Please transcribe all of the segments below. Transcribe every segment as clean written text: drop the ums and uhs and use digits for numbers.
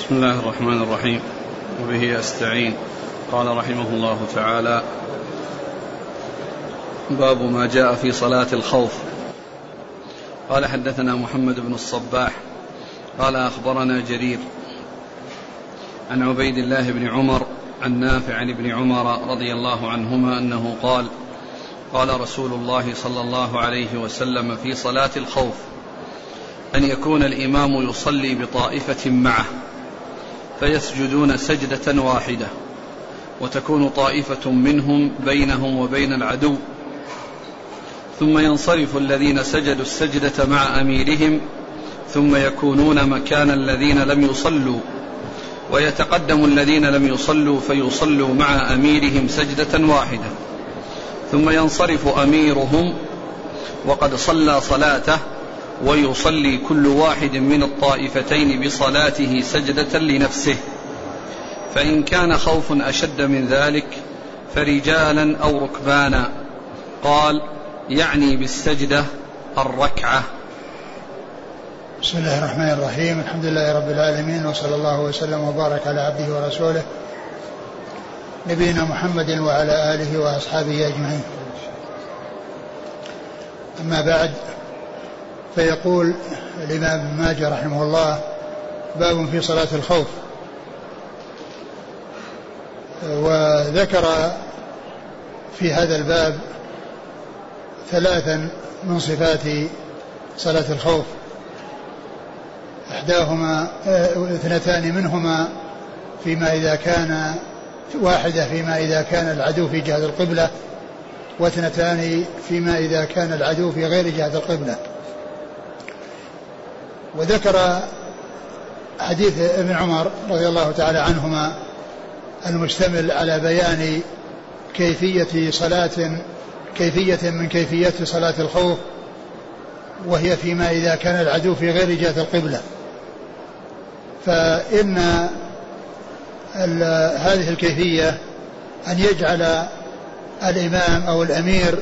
بسم الله الرحمن الرحيم، وبه أستعين. قال رحمه الله تعالى: باب ما جاء في صلاة الخوف. قال: حدثنا محمد بن الصباح قال: أخبرنا جرير عن عبيد الله بن عمر عن نافع عن ابن عمر رضي الله عنهما أنه قال: قال رسول الله صلى الله عليه وسلم في صلاة الخوف: أن يكون الإمام يصلي بطائفة معه فيسجدون سجدة واحدة، وتكون طائفة منهم بينهم وبين العدو، ثم ينصرف الذين سجدوا السجدة مع أميرهم، ثم يكونون مكان الذين لم يصلوا، ويتقدم الذين لم يصلوا فيصلوا مع أميرهم سجدة واحدة، ثم ينصرف أميرهم وقد صلى صلاته، ويصلي كل واحد من الطائفتين بصلاته سجدة لنفسه، فإن كان خوف أشد من ذلك فرجالا أو ركبانا. قال: يعني بالسجدة الركعة. بسم الله الرحمن الرحيم. الحمد لله رب العالمين، وصلى الله وسلم وبارك على عبده ورسوله نبينا محمد وعلى آله وأصحابه أجمعين. أما بعد، فيقول الإمام ابن ماجه رحمه الله: باب في صلاة الخوف. وذكر في هذا الباب ثلاثا من صفات صلاة الخوف، اثنتان منهما فيما إذا كان واحدة فيما إذا كان العدو في جهة القبلة، واثنتان فيما إذا كان العدو في غير جهة القبلة. وذكر حديث ابن عمر رضي الله تعالى عنهما المشتمل على بيان كيفية من كيفيات صلاة الخوف، وهي فيما إذا كان العدو في غير جهة القبلة. فإن هذه الكيفية أن يجعل الإمام أو الأمير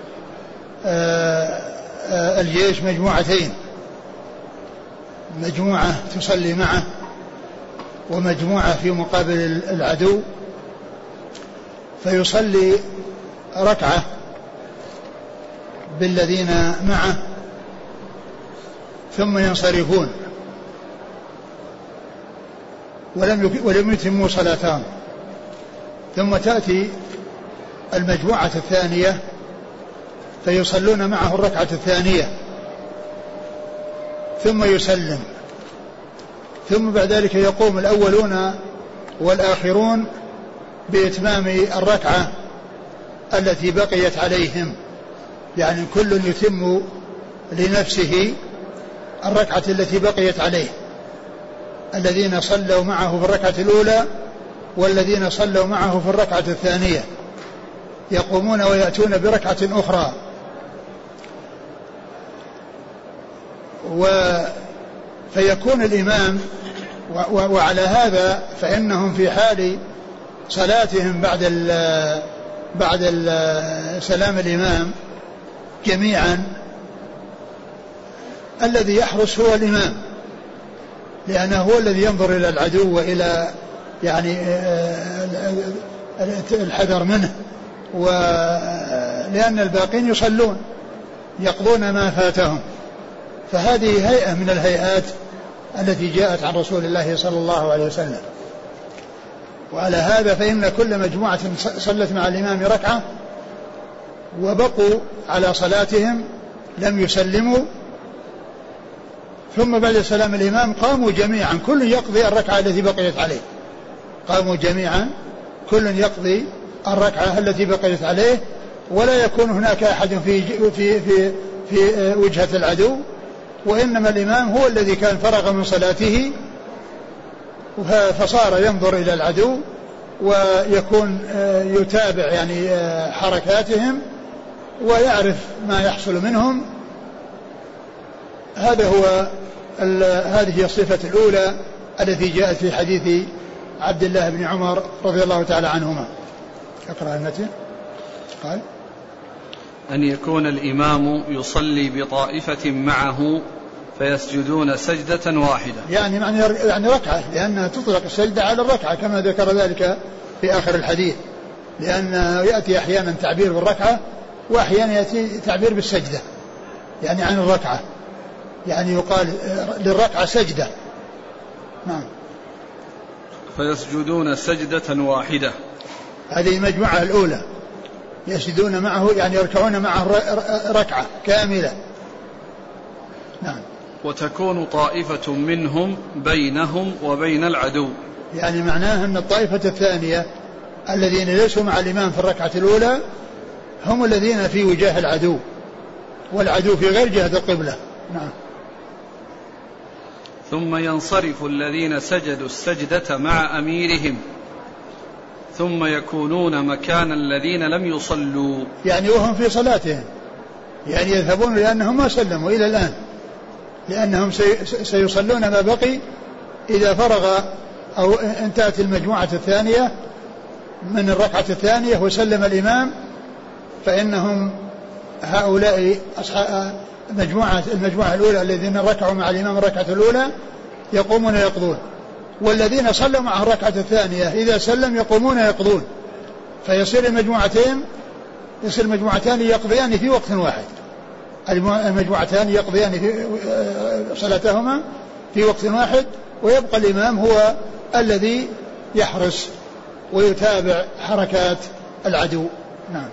الجيش مجموعتين، مجموعة تصلي معه ومجموعة في مقابل العدو، فيصلي ركعة بالذين معه ثم ينصرفون ولم يتموا صلاتهم، ثم تأتي المجموعة الثانية فيصلون معه الركعة الثانية ثم يسلم، ثم بعد ذلك يقوم الأولون والآخرون بإتمام الركعة التي بقيت عليهم، يعني كل يتم لنفسه الركعة التي بقيت عليه، الذين صلوا معه في الركعة الأولى والذين صلوا معه في الركعة الثانية يقومون ويأتون بركعة أخرى. فيكون الإمام، وعلى هذا فإنهم في حال صلاتهم بعد سلام الإمام جميعا الذي يحرس هو الإمام، لأنه هو الذي ينظر إلى العدو وإلى يعني الحذر منه، ولأن الباقين يصلون يقضون ما فاتهم. فهذه هيئة من الهيئات التي جاءت عن رسول الله صلى الله عليه وسلم. وعلى هذا فإن كل مجموعة صلت مع الإمام ركعة وبقوا على صلاتهم لم يسلموا، ثم بعد سلام الإمام قاموا جميعا كل يقضي الركعة التي بقيت عليه، قاموا جميعا كل يقضي الركعة التي بقيت عليه، ولا يكون هناك أحد في وجهة العدو، وإنما الإمام هو الذي كان فرغ من صلاته فصار ينظر إلى العدو ويكون يتابع يعني حركاتهم ويعرف ما يحصل منهم. هذه هي الصفة الأولى التي جاءت في حديث عبد الله بن عمر رضي الله تعالى عنهما. اقرأ المتن. قال: أن يكون الإمام يصلي بطائفة معه فيسجدون سجدة واحدة. يعني ركعة، لأنها تطلق السجدة على الركعة كما ذكر ذلك في آخر الحديث، لأنه يأتي أحيانا تعبير بالركعة وأحيانا يأتي تعبير بالسجدة، يعني عن الركعة، يعني يقال للركعة سجدة. نعم. فيسجدون سجدة واحدة، هذه المجموعة الأولى، يسجدون معه يعني يركعون معه ركعة كاملة. نعم. وتكون طائفة منهم بينهم وبين العدو، يعني معناه أن الطائفة الثانية الذين ليسوا مع الإمام في الركعة الأولى هم الذين في وجاه العدو، والعدو في غير جهة القبلة. نعم. ثم ينصرف الذين سجدوا السجدة مع أميرهم ثم يكونون مكان الذين لم يصلوا، يعني وهم في صلاتهم، يعني يذهبون لأنهم ما سلموا إلى الآن، لأنهم سيصلون ما بقي إذا فرغ أو انتهت المجموعة الثانية من الركعة الثانية وسلم الإمام، فإنهم هؤلاء أصحاب المجموعة الأولى الذين ركعوا مع الإمام الركعة الأولى يقومون يقضون، والذين صلوا مع الركعة الثانية إذا سلم يقومون يقضون، فيصير المجموعتان يقضيان في وقت واحد، المجموعتان يقضيان في صلاتهما في وقت واحد، ويبقى الإمام هو الذي يحرس ويتابع حركات العدو. نعم.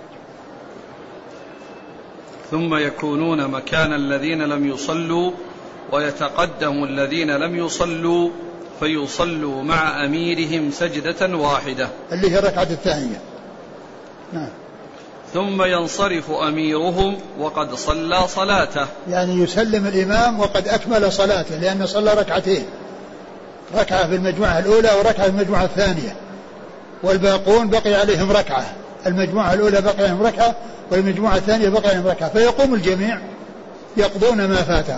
ثم يكونون مكان الذين لم يصلوا ويتقدم الذين لم يصلوا فيصلوا مع أميرهم سجدة واحدة، اللي هي الركعة الثانية. نعم. ثم ينصرف أميرهم وقد صلى صلاته، يعني يسلم الإمام وقد أكمل صلاته، لأنه صلى ركعتين، ركعة في المجموعة الأولى وركعة في المجموعة الثانية، والباقون بقي عليهم ركعة، المجموعة الأولى بقي عليهم ركعة والمجموعة الثانية بقي عليهم ركعة، فيقوم الجميع يقضون ما فاتهم،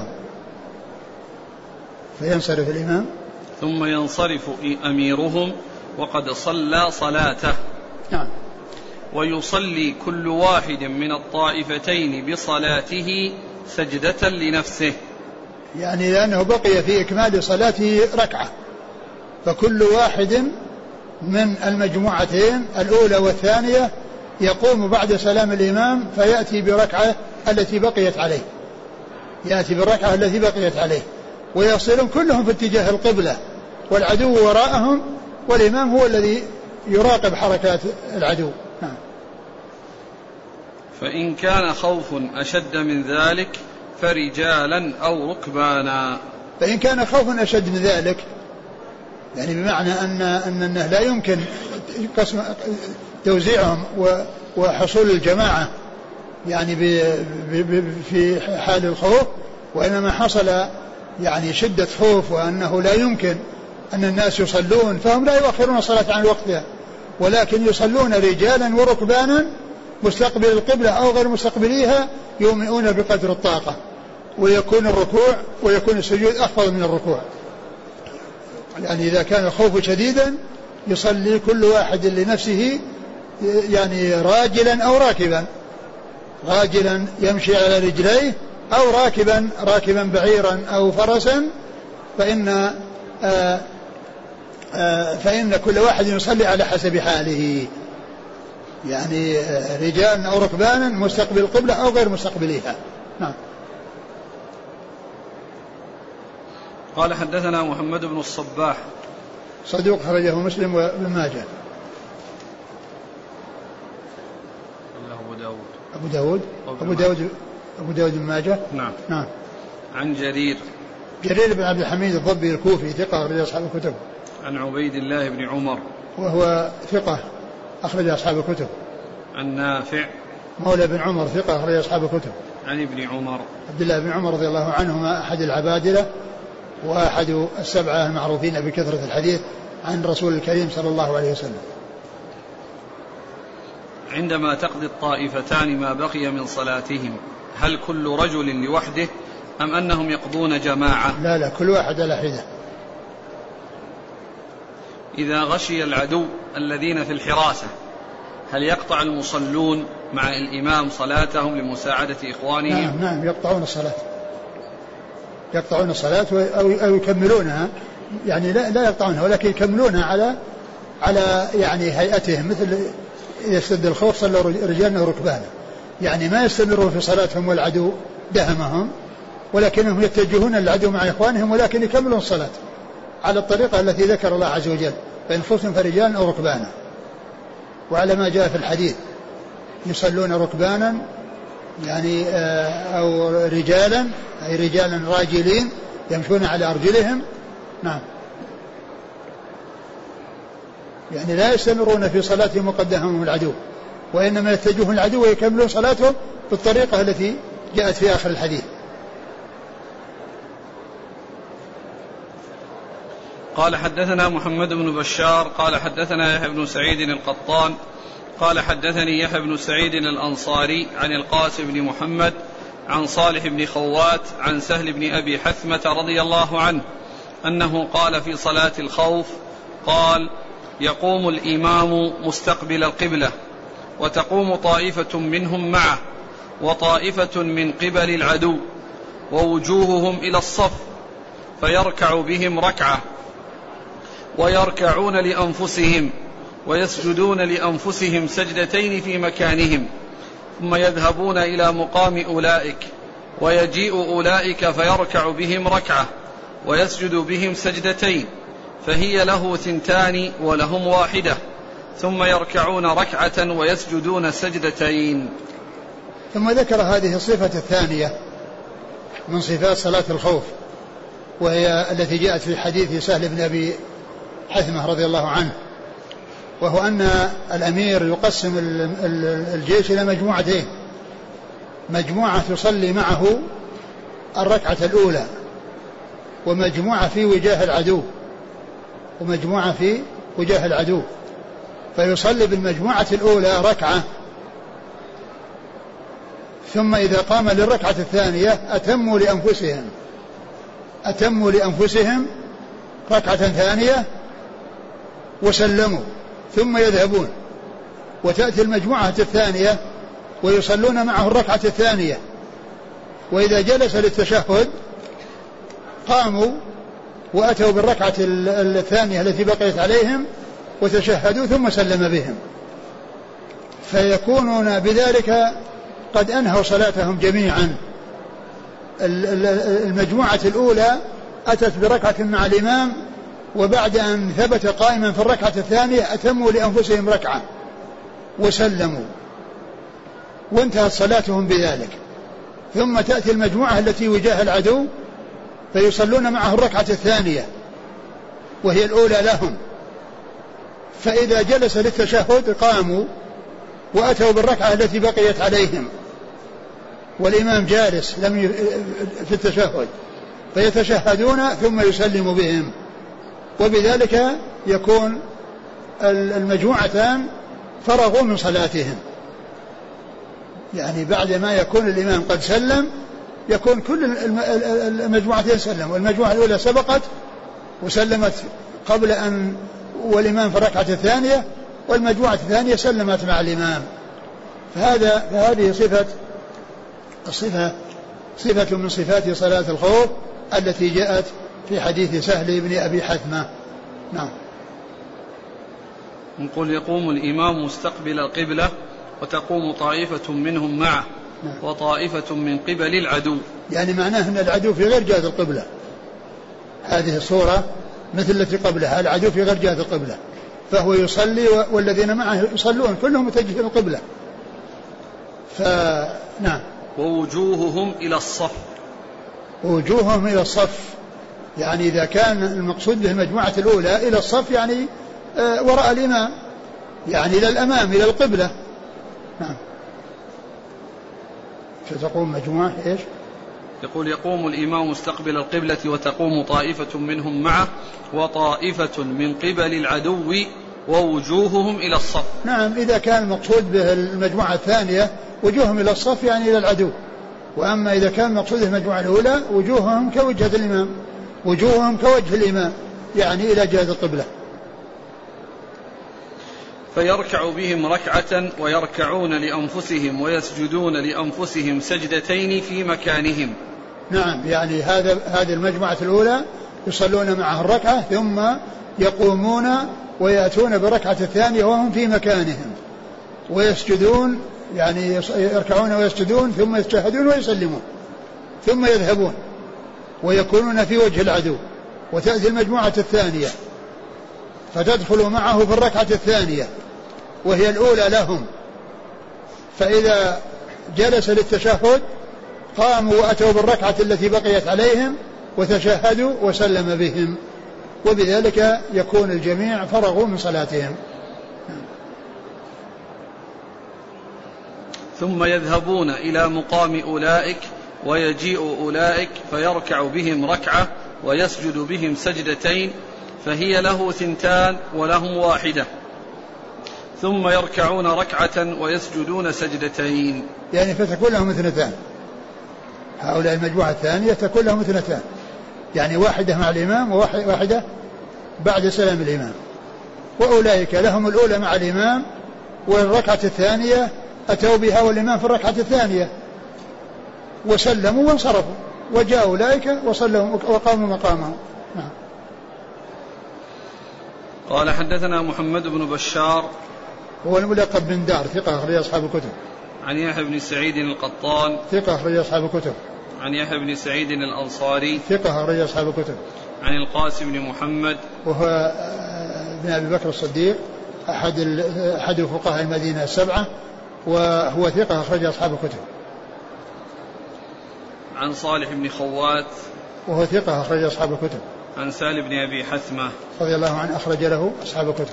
فينصرف الإمام. ثم ينصرف أميرهم وقد صلى صلاته. نعم. ويصلي كل واحد من الطائفتين بصلاته سجدة لنفسه، يعني لأنه بقي في إكمال صلاته ركعة، فكل واحد من المجموعتين الأولى والثانية يقوم بعد سلام الإمام فيأتي بركعة التي بقيت عليه، يأتي بالركعة التي بقيت عليه، ويصلون كلهم في اتجاه القبلة، والعدو وراءهم، والإمام هو الذي يراقب حركات العدو. نعم. فإن كان خوف أشد من ذلك فرجالا أو ركبانا. فإن كان خوف أشد من ذلك، يعني بمعنى أنه لا يمكن توزيعهم وحصول الجماعة يعني في حال الخوف، وإنما حصل يعني شدة خوف وأنه لا يمكن أن الناس يصلون، فهم لا يؤخرون الصلاة عن وقتها، ولكن يصلون رجالا وركبانا مستقبل القبلة أو غير مستقبليها، يومئون بقدر الطاقة، ويكون الركوع ويكون السجود أخفض من الركوع. يعني إذا كان الخوف شديدا يصلي كل واحد لنفسه، يعني راجلا أو راكبا، راجلا يمشي على رجليه أو راكبا بعيرا أو فرسا، فإن كل واحد يصلي على حسب حاله، يعني رجالا أو ركبانا مستقبل القبلة أو غير مستقبليها. نعم. قال حدثنا محمد بن الصباح صدوق خرجه مسلم وابن ماجه. أبو داود بن ماجه. نعم. نعم. عن جرير بن عبد الحميد الضبي الكوفي ثقة أخرج أصحاب الكتب. عن عبيد الله بن عمر وهو ثقة أخرج أصحاب الكتب. عن نافع مولى بن عمر ثقة أخرج أصحاب الكتب. عن ابن عمر عبد الله بن عمر رضي الله عنهما أحد العبادلة وأحد السبعة المعروفين بكثرة الحديث عن رسول الكريم صلى الله عليه وسلم. عندما تقضي الطائفتان ما بقي من صلاتهم هل كل رجل لوحده أم أنهم يقضون جماعة؟ لا كل واحد على حدة. إذا غشي العدو الذين في الحراسة هل يقطع المصلون مع الإمام صلاتهم لمساعدة إخوانهم؟ نعم يقطعون الصلاة. يقطعون الصلاة أو يكملونها، يعني لا يقطعونها ولكن يكملونها على يعني هيئتهم، مثل يشتد الخوف صلى رجالنا وركبانا، يعني ما يستمروا في صلاتهم والعدو دهمهم، ولكنهم يتجهون للعدو مع إخوانهم ولكن يكملون الصلاة على الطريقة التي ذكر الله عز وجل، فإن خفتم فرجالا أو ركبانا. وعلى ما جاء في الحديث يصلون ركبانا يعني أو رجالا، أي رجالا راجلين يمشون على أرجلهم. نعم، يعني لا يستمرون في صلاتهم وقدامهم العدو، وإنما يتجهون العدو ويكملون صلاتهم بالطريقة التي جاءت في آخر الحديث. قال حدثنا محمد بن بشار قال حدثنا يحيى بن سعيد القطان قال حدثني يحيى بن سعيد الأنصاري عن القاسم بن محمد عن صالح بن خوات عن سهل بن أبي حثمة رضي الله عنه أنه قال في صلاة الخوف قال: يقوم الإمام مستقبل القبلة وتقوم طائفة منهم معه وطائفة من قبل العدو ووجوههم إلى الصف فيركع بهم ركعة ويركعون لأنفسهم ويسجدون لأنفسهم سجدتين في مكانهم ثم يذهبون إلى مقام أولئك ويجيء أولئك فيركع بهم ركعة ويسجد بهم سجدتين فهي له 2 ولهم 1 ثم يركعون ركعة ويسجدون سجدتين. ثم ذكر هذه الصفة الثانية من صفات صلاة الخوف، وهي التي جاءت في حديث سهل بن أبي حثمة رضي الله عنه، وهو أن الأمير يقسم الجيش إلى مجموعتين: مجموعة تصلي معه الركعة الأولى، ومجموعة في وجاه العدو، فيصلي بالمجموعة الأولى ركعة، ثم إذا قام للركعة الثانية أتموا لأنفسهم ركعة ثانية وسلموا ثم يذهبون، وتأتي المجموعة الثانية ويصلون معه الركعة الثانية، وإذا جلس للتشهد قاموا وأتوا بالركعة الثانية التي بقيت عليهم وتشهدوا ثم سلم بهم، فيكونون بذلك قد أنهوا صلاتهم جميعا. المجموعة الأولى أتت بركعة مع الإمام، وبعد أن ثبت قائما في الركعة الثانية أتموا لأنفسهم ركعة وسلموا وانتهت صلاتهم بذلك. ثم تأتي المجموعة التي وجاه العدو فيصلون معه الركعة الثانية وهي الأولى لهم، فإذا جلس للتشهد قاموا وأتوا بالركعة التي بقيت عليهم والإمام جالس في التشهد، فيتشهدون ثم يسلم بهم، وبذلك يكون المجموعتان فرغوا من صلاتهم. يعني بعد ما يكون الإمام قد سلم يكون كل المجموعتين سلم، والمجموعة الأولى سبقت وسلمت قبل أن والإمام في الركعة الثانية، والمجموعة الثانية سلمت مع الإمام. فهذه صفة من صفات صلاة الخوف التي جاءت في حديث سهل بن أبي حثمة. نعم. نقول: يقوم الإمام مستقبل القبلة وتقوم طائفة منهم معه وطائفة من قبل العدو، يعني معناه أن العدو في غير جهة القبلة. هذه الصورة مثل التي قبلها، العدو في غير جهة القبلة، فهو يصلي والذين معه يصلون كلهم متجهين القبلة. نعم. ووجوههم إلى الصف، يعني إذا كان المقصود به المجموعة الأولى إلى الصف يعني وراء الإمام، يعني إلى الأمام إلى القبلة. نعم. فتقوم مجموعة إيش؟ يقول: يقوم الإمام مستقبل القبلة وتقوم طائفة منهم معه وطائفة من قبل العدو ووجوههم إلى الصف. نعم، إذا كان المقصود به المجموعة الثانية وجوههم إلى الصف يعني إلى العدو، وأما إذا كان المقصود المجموعة الأولى وجوههم كوجه الإمام، وجوههم كوجه الإمام يعني إلى جهة القبلة. فيركع بهم ركعة ويركعون لأنفسهم ويسجدون لأنفسهم سجدتين في مكانهم. نعم، يعني هذه المجموعة الأولى يصلون معه الركعة ثم يقومون ويأتون بركعة الثانية وهم في مكانهم ويسجدون، يعني يركعون ويسجدون ثم يتشهدون ويسلمون ثم يذهبون ويكونون في وجه العدو. وتأتي المجموعة الثانية فتدخل معه في الركعة الثانية وهي الأولى لهم، فإذا جلس للتشهد قاموا وأتوا بالركعة التي بقيت عليهم وتشهدوا وسلم بهم، وبذلك يكون الجميع فرغوا من صلاتهم. ثم يذهبون إلى مقام أولئك ويجيء أولئك فيركع بهم ركعة ويسجد بهم سجدتين، فهي له 2 ولهم 1، ثم يركعون ركعة ويسجدون سجدتين، يعني فتكون لهم 2. هؤلاء المجموعة الثانية تكون لهم 2، يعني 1 مع الإمام وواحدة بعد سلام الإمام. وأولئك لهم الأولى مع الإمام والركعة الثانية أتوا بها والإمام في الركعة الثانية وسلموا وانصرفوا، وجاء أولئك وصلوا وقاموا مقامهم. نعم. قال حدثنا محمد بن بشار هو الملقب بن دار، ثقة أخرج أصحاب الكتب. عن يحيى بن سعيد القطان، ثقة أخرج أصحاب الكتب. عن يحيى بن سعيد الأنصاري، ثقة أخرج أصحاب الكتب. عن القاسم بن محمد وهو ابن أبي بكر الصديق أحد فقهاء المدينة 7، وهو ثقة أخرج أصحاب الكتب. عن صالح بن خوات وهو ثقة أخرج أصحاب الكتب. عن سهل بن أبي حثمة رضي الله عنه أخرج له أصحاب الكتب.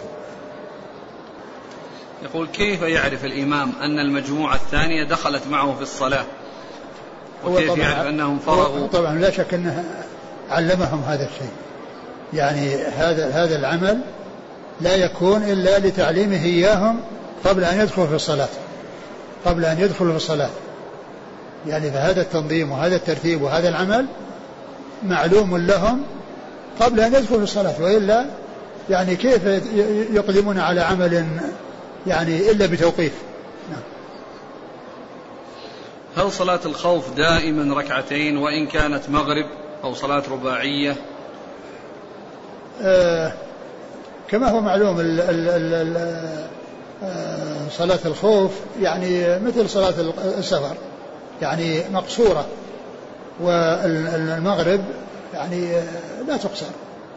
يقول: كيف يعرف الإمام أن المجموعة الثانية دخلت معه في الصلاة، وكيف يعرف أنهم فرغوا؟ طبعا لا شك أنه علمهم هذا الشيء، يعني هذا العمل لا يكون إلا لتعليمه إياهم قبل أن يدخلوا في الصلاة، يعني فهذا التنظيم وهذا الترتيب وهذا العمل معلوم لهم قبل أن يدخلوا في الصلاة، وإلا يعني كيف يقدمون على عمل يعني إلا بتوقيف. نعم. هل صلاة الخوف دائما 2 وإن كانت مغرب أو صلاة رباعية؟ كما هو معلوم صلاة الخوف يعني مثل صلاة السفر، يعني مقصورة، والمغرب يعني لا تقصر.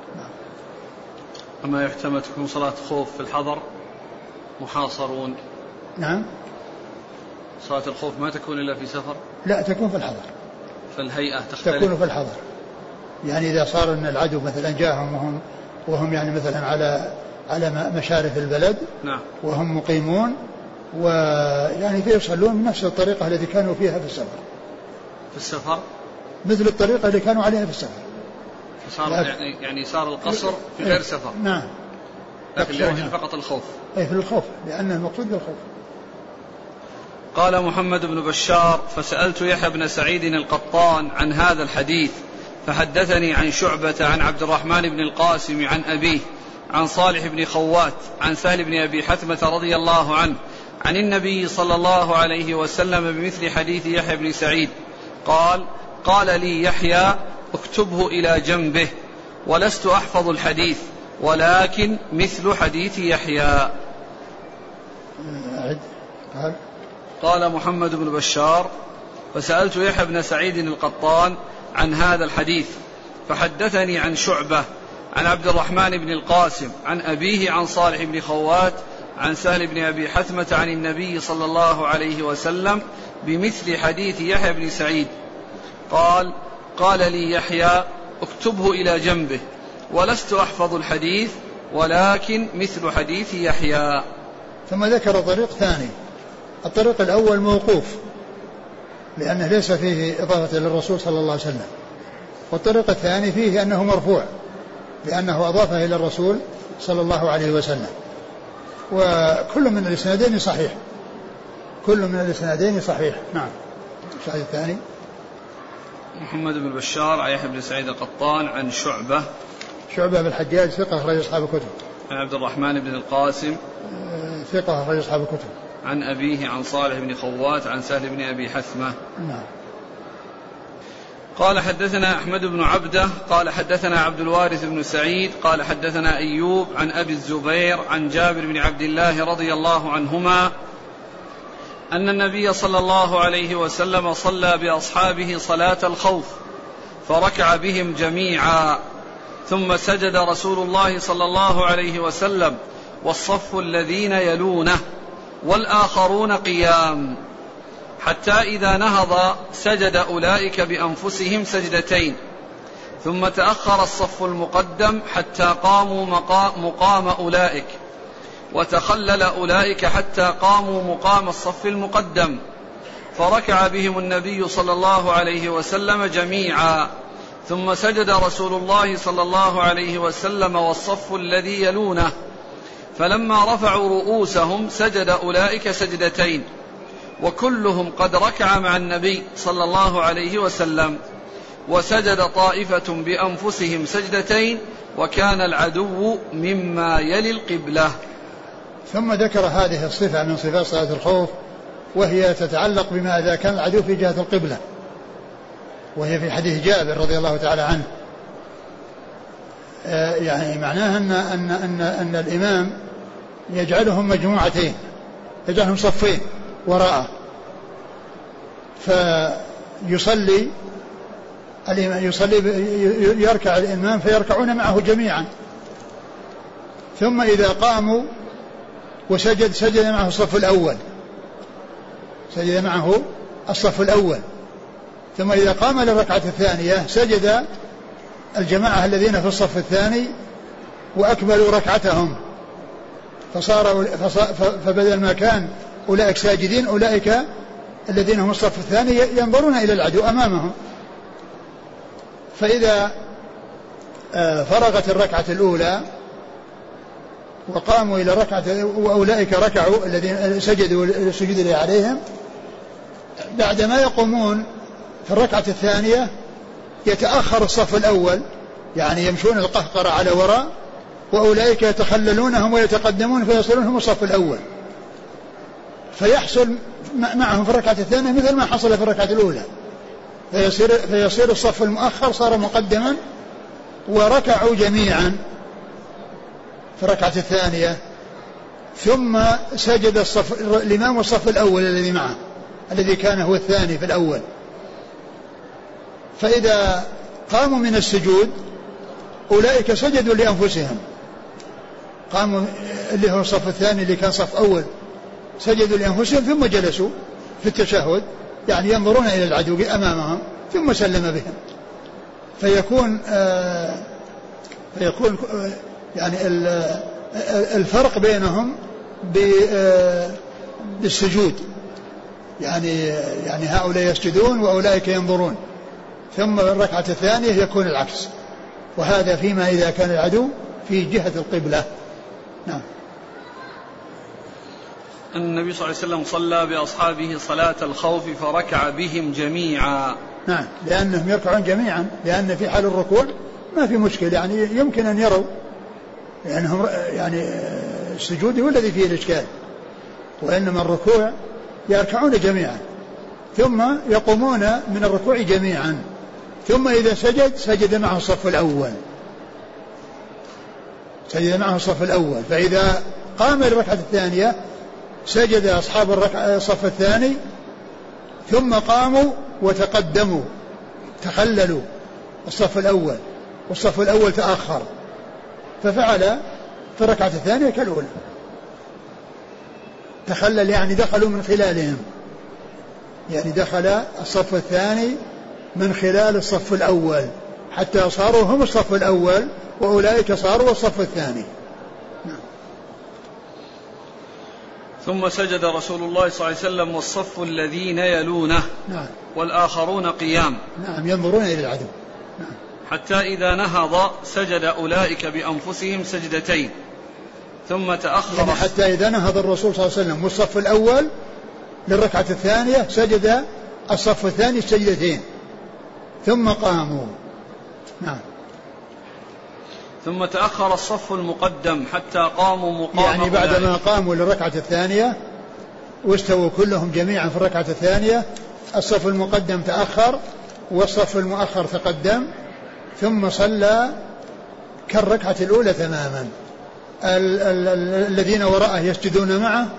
أما يحتمل تكون صلاة خوف في الحضر محاصرون؟ نعم. صلاة الخوف ما تكون إلا في سفر؟ لا، تكون في الحضر. فالهيئة تختلف؟ تكون في الحضر، يعني إذا صار أن العدو مثلا جاءهم وهم يعني مثلا على مشارف البلد. نعم. وهم مقيمون ويعني فيصلون بنفس الطريقة التي كانوا فيها في السفر. في السفر؟ مثل الطريقة اللي كانوا عليها في السفر. صار يعني صار القصر في غير سفر. نعم. لكن لأجل فقط الخوف. أي في الخوف، لأن المقصود بالخوف. قال محمد بن بشار: فسألت يحيى بن سعيد القطان عن هذا الحديث فحدثني عن شعبة عن عبد الرحمن بن القاسم عن أبيه عن صالح بن خوات عن سهل بن أبي حثمة رضي الله عنه عن النبي صلى الله عليه وسلم بمثل حديث يحيى بن سعيد قال لي يحيى: اكتبه إلى جنبه، ولست أحفظ الحديث ولكن مثل حديث يحيى. قال محمد بن بشار: فسألت يحيى بن سعيد القطان عن هذا الحديث فحدثني عن شعبة عن عبد الرحمن بن القاسم عن أبيه عن صالح بن خوات عن سهل بن أبي حثمة عن النبي صلى الله عليه وسلم بمثل حديث يحيى بن سعيد. قال لي يحيى: اكتبه إلى جنبه، ولست أحفظ الحديث ولكن مثل حديث يحيى. ثم ذكر طريق ثاني. الطريق الأول موقوف لأنه ليس فيه إضافة للرسول صلى الله عليه وسلم، والطريق الثاني فيه أنه مرفوع لأنه أضافه إلى الرسول صلى الله عليه وسلم، وكل من الإسنادين صحيح. نعم. الشاهد الثاني: محمد بن بشار عن يحيى بن سعيد القطان عن شعبة بن الحجاج ثقة أخرج أصحاب الكتب. عن عبد الرحمن بن القاسم ثقة أخرج أصحاب الكتب. عن أبيه عن صالح بن خوات عن سهل بن أبي حثمة. نعم. قال حدثنا أحمد بن عبده قال حدثنا عبد الوارث بن سعيد قال حدثنا أيوب عن أبي الزبير عن جابر بن عبد الله رضي الله عنهما أن النبي صلى الله عليه وسلم صلى بأصحابه صلاة الخوف فركع بهم جميعا ثم سجد رسول الله صلى الله عليه وسلم والصف الذين يلونه والآخرون قيام حتى إذا نهض سجد أولئك بأنفسهم سجدتين ثم تأخر الصف المقدم حتى قاموا مقام أولئك وتخلل أولئك حتى قاموا مقام الصف المقدم فركع بهم النبي صلى الله عليه وسلم جميعا ثم سجد رسول الله صلى الله عليه وسلم والصف الذي يلونه فلما رفعوا رؤوسهم سجد أولئك سجدتين وكلهم قد ركع مع النبي صلى الله عليه وسلم وسجد طائفة بأنفسهم سجدتين وكان العدو مما يلي القبلة. ثم ذكر هذه الصفة من صفات صلاة الخوف وهي تتعلق بما إذا كان العدو في جهة القبلة، وهي في حديث جابر رضي الله تعالى عنه. يعني معناها أن الإمام يجعلهم مجموعتين، يجعلهم صفين وراءه، فيصلي يركع الإمام فيركعون معه جميعا، ثم إذا قاموا وسجد سجد معه الصف الأول، سجد معه الصف الأول، ثم إذا قام للركعة الثانية سجد الجماعة الذين في الصف الثاني وأكملوا ركعتهم، فبدل ما كان أولئك ساجدين أولئك الذين هم الصف الثاني ينظرون إلى العدو أمامهم. فإذا فرغت الركعة الأولى وقاموا إلى الركعة وأولئك ركعوا الذين سجدوا السجود اللي عليهم، بعدما يقومون في الركعة الثانية يتأخر الصف الأول، يعني يمشون القهقرة على وراء، وأولئك يتخللونهم ويتقدمون فيصلونهم الصف الأول، فيحصل معهم في الركعة الثانية مثل ما حصل في الركعة الأولى، فيصير الصف المؤخر صار مقدما وركعوا جميعا في الركعة الثانية، ثم سجد الإمام والصف الأول الذي معه الذي كان هو الثاني في الأول. فإذا قاموا من السجود أولئك سجدوا لأنفسهم، قاموا اللي هو الصف الثاني اللي كان صف أول سجدوا لأنفسهم ثم جلسوا في التشهد، يعني ينظرون إلى العدو أمامهم، ثم سلم بهم. فيكون يعني الفرق بينهم بالسجود، يعني هؤلاء يسجدون وأولئك ينظرون، ثم الركعة الثانية يكون العكس، وهذا فيما إذا كان العدو في جهة القبلة. نعم. النبي صلى الله عليه وسلم صلى بأصحابه صلاة الخوف فركع بهم جميعا. نعم، لأنهم يركعون جميعا، لأن في حال الركوع ما في مشكلة، يعني يمكن أن يروا، لأنهم يعني السجود هو الذي فيه الإشكال، وإنما الركوع يركعون جميعا ثم يقومون من الركوع جميعا، ثم إذا سجد معه الصف الأول، سجد معه الصف الأول، فإذا قام للركعة الثانية سجد أصحاب الصف الثاني ثم قاموا وتقدموا تخللوا الصف الأول، والصف الأول تأخر، ففعل في الركعة الثانية كالأولى، تخلل يعني دخلوا من خلالهم، يعني دخل الصف الثاني من خلال الصف الأول حتى صاروا هم الصف الأول وأولئك صاروا الصف الثاني. نعم. ثم سجد رسول الله صلى الله عليه وسلم والصف الذين يلونه. نعم. والآخرون قيام. نعم، ينظرون إلى العدو. نعم. حتى إذا نهض سجد أولئك بأنفسهم سجدتين ثم تأخر، يعني حتى إذا نهض الرسول صلى الله عليه وسلم والصف الأول للركعة الثانية سجد الصف الثاني السجدتين ثم قاموا. نعم. ثم تأخر الصف المقدم حتى قاموا مقام، يعني بعدما قاموا للركعة الثانية واستووا كلهم جميعا في الركعة الثانية الصف المقدم تأخر والصف المؤخر تقدم ثم صلى كالركعة الأولى تماما. الذين وراءه يسجدون معه،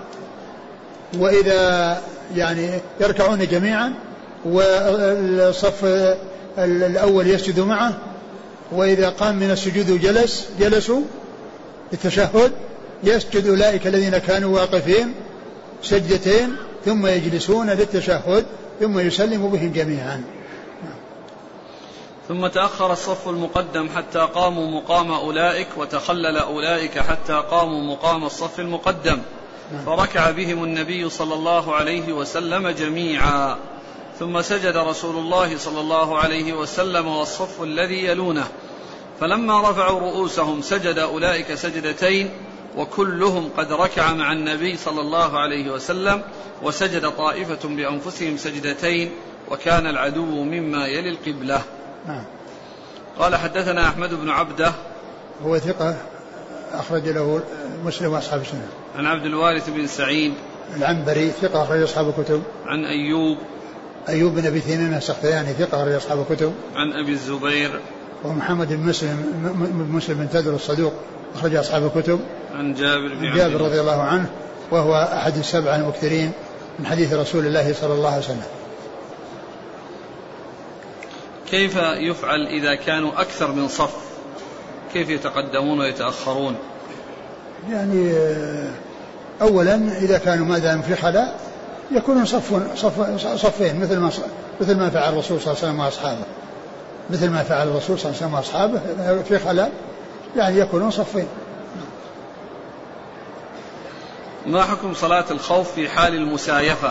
وإذا يعني يركعون جميعا، والصف الأول يسجد معه، وإذا قام من السجود جلسوا للتشهد، يسجد أولئك الذين كانوا واقفين سجدتين ثم يجلسون للتشهد ثم يسلم بهم جميعا. ثم تأخر الصف المقدم حتى قاموا مقام أولئك، وتخلل أولئك حتى قاموا مقام الصف المقدم، فركع بهم النبي صلى الله عليه وسلم جميعا. ثم سجد رسول الله صلى الله عليه وسلم والصف الذي يلونه، فلما رفعوا رؤوسهم سجد أولئك سجدتين، وكلهم قد ركع مع النبي صلى الله عليه وسلم، وسجد طائفة بأنفسهم سجدتين، وكان العدو مما يلي القبلة. قال حدثنا أحمد بن عبده، هو ثقة أخرج له مسلم وأصحاب السنة. عن عبد الوارث بن سعيد العنبري ثقة أخرج أصحاب الكتب. عن أيوب بن أبي تميم السختياني ثقة أخرج أصحاب الكتب. عن أبي الزبير ومحمد بن مسلم بن تدر الصدوق أخرج أصحاب الكتب. عن جابر رضي الله عنه، وهو أحد السبعة المكثرين من حديث رسول الله صلى الله عليه وسلم. كيف يفعل إذا كانوا أكثر من صف؟ كيف يتقدمون ويتأخرون؟ يعني أولا إذا كانوا ما دام في خلاء يكونون صفين مثل ما فعل الرسول صلى الله عليه وسلم وأصحابه، مثل ما فعل الرسول صلى الله عليه وسلم وأصحابه في خلاء، يعني يكونون صفين. ما حكم صلاة الخوف في حال المسايفة؟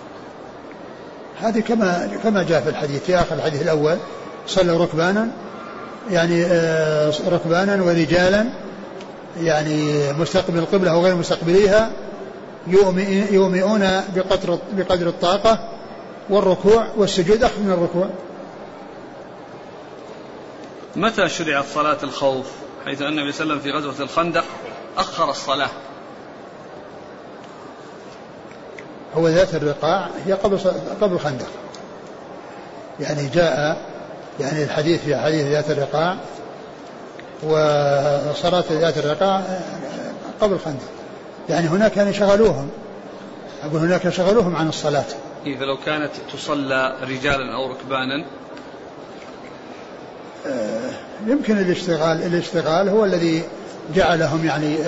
هذه كما جاء في الحديث في آخر الحديث الأول، صلوا ركبانا، يعني ركبانا ورجالا، يعني مستقبل القبلة وغير مستقبليها، يومئون بقدر الطاقة، والركوع والسجود أخذ من الركوع. متى شرعت صلاة الخوف؟ حيث أن النبي صلى الله عليه وسلم في غزوة الخندق أخر الصلاة. هو ذات الرقاع هي قبل الخندق، يعني جاء يعني الحديث في حديث ذات الرقاع، وصلاة ذات الرقاع قبل الخندق، يعني هناك كانوا يشغلوهم، أقول هناك يشغلوهم عن الصلاة. فلو كانت تصلى رجالا أو ركبانا يمكن الاشتغال هو الذي جعلهم يعني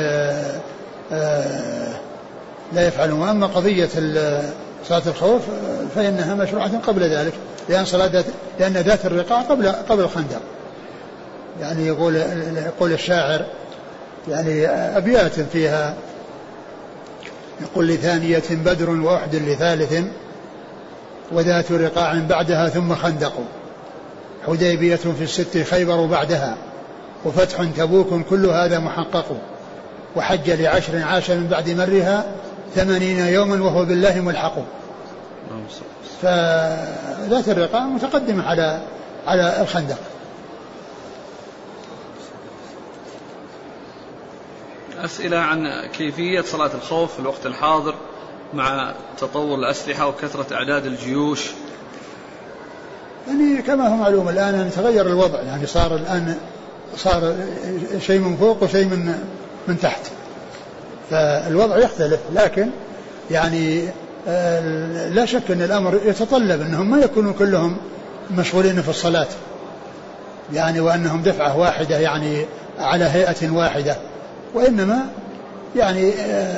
لا يفعلون. أما قضية صلاة الخوف فإنها مشروعة قبل ذلك، لأن ذات الرقاع قبل الخندق. يعني يقول الشاعر يعني أبيات فيها، يقول لثانية بدر وأحد لثالث، وذات رقاع بعدها ثم خندق، حديبية في الست خيبر بعدها، وفتح تبوك كل هذا محقق، وحج ل10 عاش من بعد مرها 80 يوما وهو بالله ملحق. فذات الرقاع متقدمة على الخندق. أسئلة عن كيفية صلاة الخوف في الوقت الحاضر مع تطور الأسلحة وكثرة أعداد الجيوش. يعني كما هو معلوم الآن تغير الوضع، يعني صار شيء من فوق وشيء من تحت، فالوضع يختلف. لكن يعني لا شك أن الأمر يتطلب أنهم ما يكونوا كلهم مشغولين في الصلاة، يعني وأنهم دفعة واحدة يعني على هيئة واحدة، وإنما يعني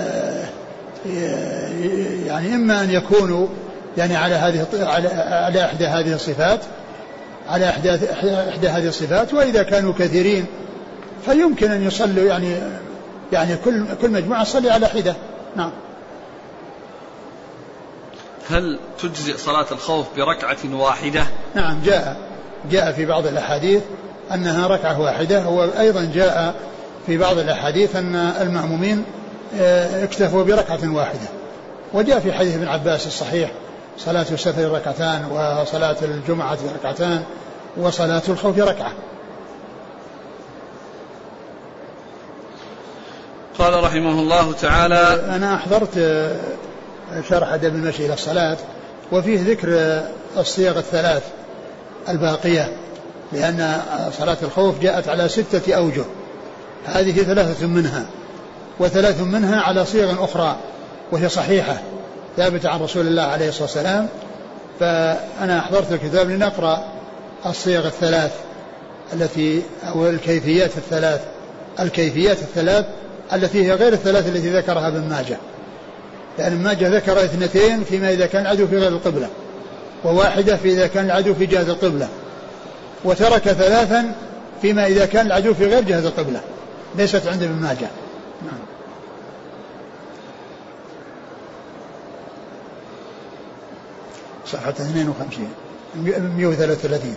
إما أن يكونوا يعني على إحدى هذه الصفات، على إحدى هذه الصفات، وإذا كانوا كثيرين فيمكن أن يصلوا يعني كل مجموعة تصلي على حدة. نعم. هل تجزئ صلاة الخوف بركعة واحدة؟ نعم، جاء في بعض الأحاديث أنها ركعة واحدة، وأيضا جاء في بعض الأحاديث أن المأمومين اكتفوا بركعة واحدة، وجاء في حديث ابن عباس الصحيح صلاة السفر ركعتان، وصلاة الجمعة ركعتان، وصلاة الخوف ركعة. قال رحمه الله تعالى: أنا أحضرت شرح أدب المشي إلى الصلاة، وفيه ذكر الصيغ الثلاث الباقية، لأن صلاة الخوف جاءت على 6 أوجه، هذه 3 منها، و3 منها على صيغ أخرى وهي صحيحة ثابتة عن رسول الله عليه الصلاة والسلام. فأنا أحضرت الكتاب لنقرأ الصيغ 3 التي أو الكيفيات 3 التي هي غير 3 التي ذكرها ابن ماجه، لأن ابن ماجه ذكر 2 فيما إذا كان العدو في غير القبلة، و1 في إذا كان العدو في جهة القبلة، وترك 3 فيما إذا كان العدو في غير جهة القبلة، ليست عند ابن ماجه. نعم. صفحة 52 133.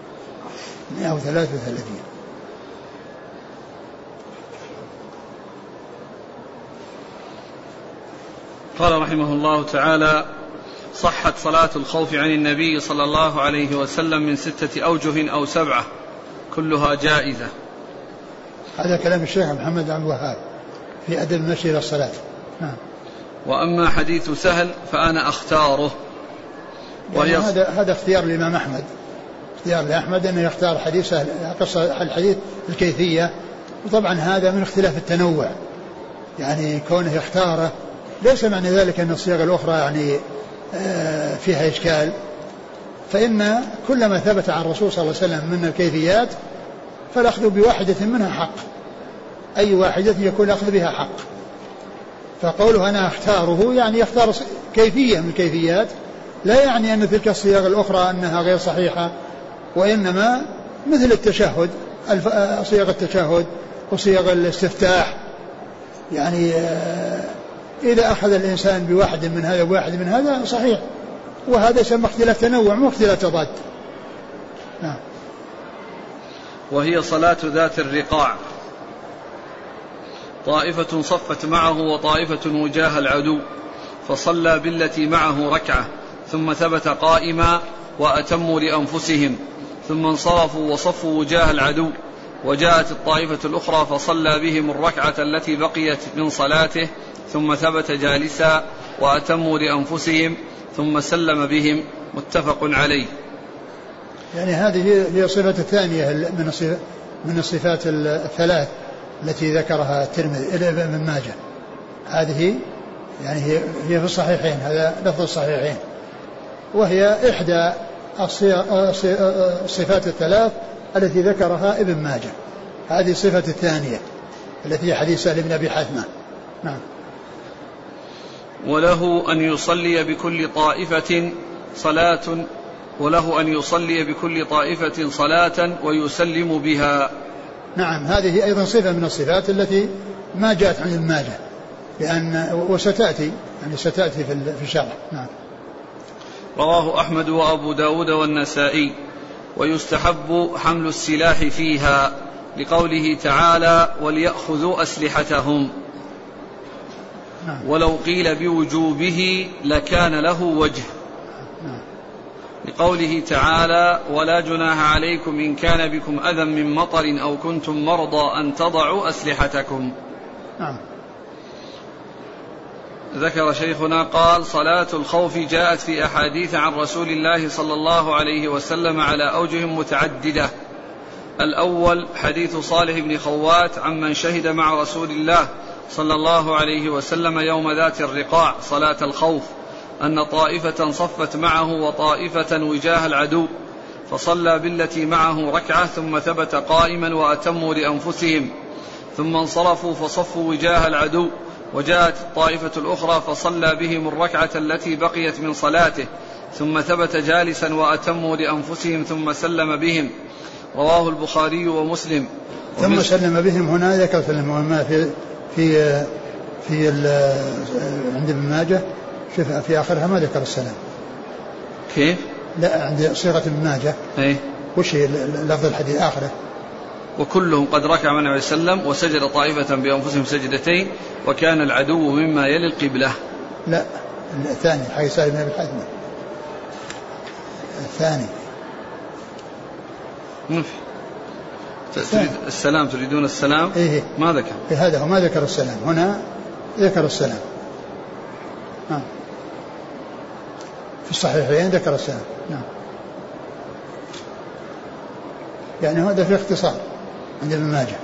قال رحمه الله تعالى: صحت صلاة الخوف عن النبي صلى الله عليه وسلم من 6 أوجه أو 7 كلها جائزة. هذا كلام الشيخ محمد عبد الوهاب في أدب المشي إلى الصلاة. نعم. وأما حديث سهل فأنا أختاره، وهي هذا اختيار الإمام أحمد، اختيار لأحمد أنه يختار حديث سهل، قصة الحديث الكيفية، وطبعا هذا من اختلاف التنوع، يعني كونه يختاره ليس معنى ذلك أن الصيغ الأخرى يعني فيها إشكال، فإن كل ما ثبت عن الرسول صلى الله عليه وسلم من الكيفيات فالأخذ بواحدة منها حق، أي واحدة يكون الأخذ بها حق. فقوله أنا أختاره يعني يختار كيفية من الكيفيات، لا يعني أن تلك الصيغ الأخرى أنها غير صحيحة، وإنما مثل التشهد، صيغ التشهد وصيغ الاستفتاح، يعني إذا أخذ الإنسان بواحد من هذا وواحد من هذا صحيح، وهذا يسمى اختلاف تنوع مو اختلاف تضاد. نعم. وهي صلاة ذات الرقاع، طائفة صفت معه وطائفة وجاه العدو، فصلى بالتي معه ركعة ثم ثبت قائما وأتموا لأنفسهم، ثم انصرفوا وصفوا وجاه العدو، وجاءت الطائفة الأخرى فصلى بهم الركعة التي بقيت من صلاته ثم ثبت جالسا وأتموا لأنفسهم ثم سلم بهم. متفق عليه. يعني هذه هي الصفة الثانية من الصفات 3 التي ذكرها الترمذي ابن ماجه، هذه يعني هي في الصحيحين، هذا لفظ الصحيحين، وهي إحدى الصفات 3 التي ذكرها ابن ماجه، هذه الصفة الثانية التي هي حديث سهل بن أبي حثمة. نعم. وله أن يصلي بكل طائفة صلاة ويسلم بها. نعم، هذه أيضا صفة من الصفات التي ما جاءت عن ابن ماجه، وستأتي يعني ستأتي في الشرح. نعم. رواه أحمد وأبو داود والنسائي. ويستحب حمل السلاح فيها لقوله تعالى: وليأخذوا أسلحتهم. نعم. ولو قيل بوجوبه لكان له وجه. نعم. لقوله تعالى: ولا جناح عليكم إن كان بكم أذى من مطر أو كنتم مرضى أن تضعوا أسلحتكم. نعم. ذكر شيخنا قال: صلاة الخوف جاءت في أحاديث عن رسول الله صلى الله عليه وسلم على أوجه متعددة. الأول حديث صالح بن خوات عمن شهد مع رسول الله صلى الله عليه وسلم يوم ذات الرقاع صلاة الخوف أن طائفة صفت معه وطائفة وجاه العدو، فصلى بالتي معه ركعة ثم ثبت قائما وأتموا لأنفسهم، ثم انصرفوا فصفوا وجاه العدو، وجاءت الطائفة الأخرى فصلى بهم الركعة التي بقيت من صلاته، ثم ثبت جالسا وأتموا لأنفسهم ثم سلم بهم. رواه البخاري ومسلم. ثم سلم بهم، هنا ذكر سلم، وما في عند ابن ماجه في آخرها ما ذكر السلام. كيف؟ لا، عند صيغة ابن ماجه. ايه؟ وش هي لفظ الحديث آخره؟ وكلهم قد ركع من عليه وسلم وسجد طائفة بأنفسهم سجدتين وكان العدو مما يلي القبلة. لا، الثاني حي سهل بن أبي حثمة الثاني. تريد السلام، تريدون السلام؟ إيه؟ ما ذكر. إيه هذا هو، ما ذكر السلام، هنا ذكر السلام. في الصحيحين ذكر السلام. نعم. يعني هذا في اختصار عند ابن ماجه.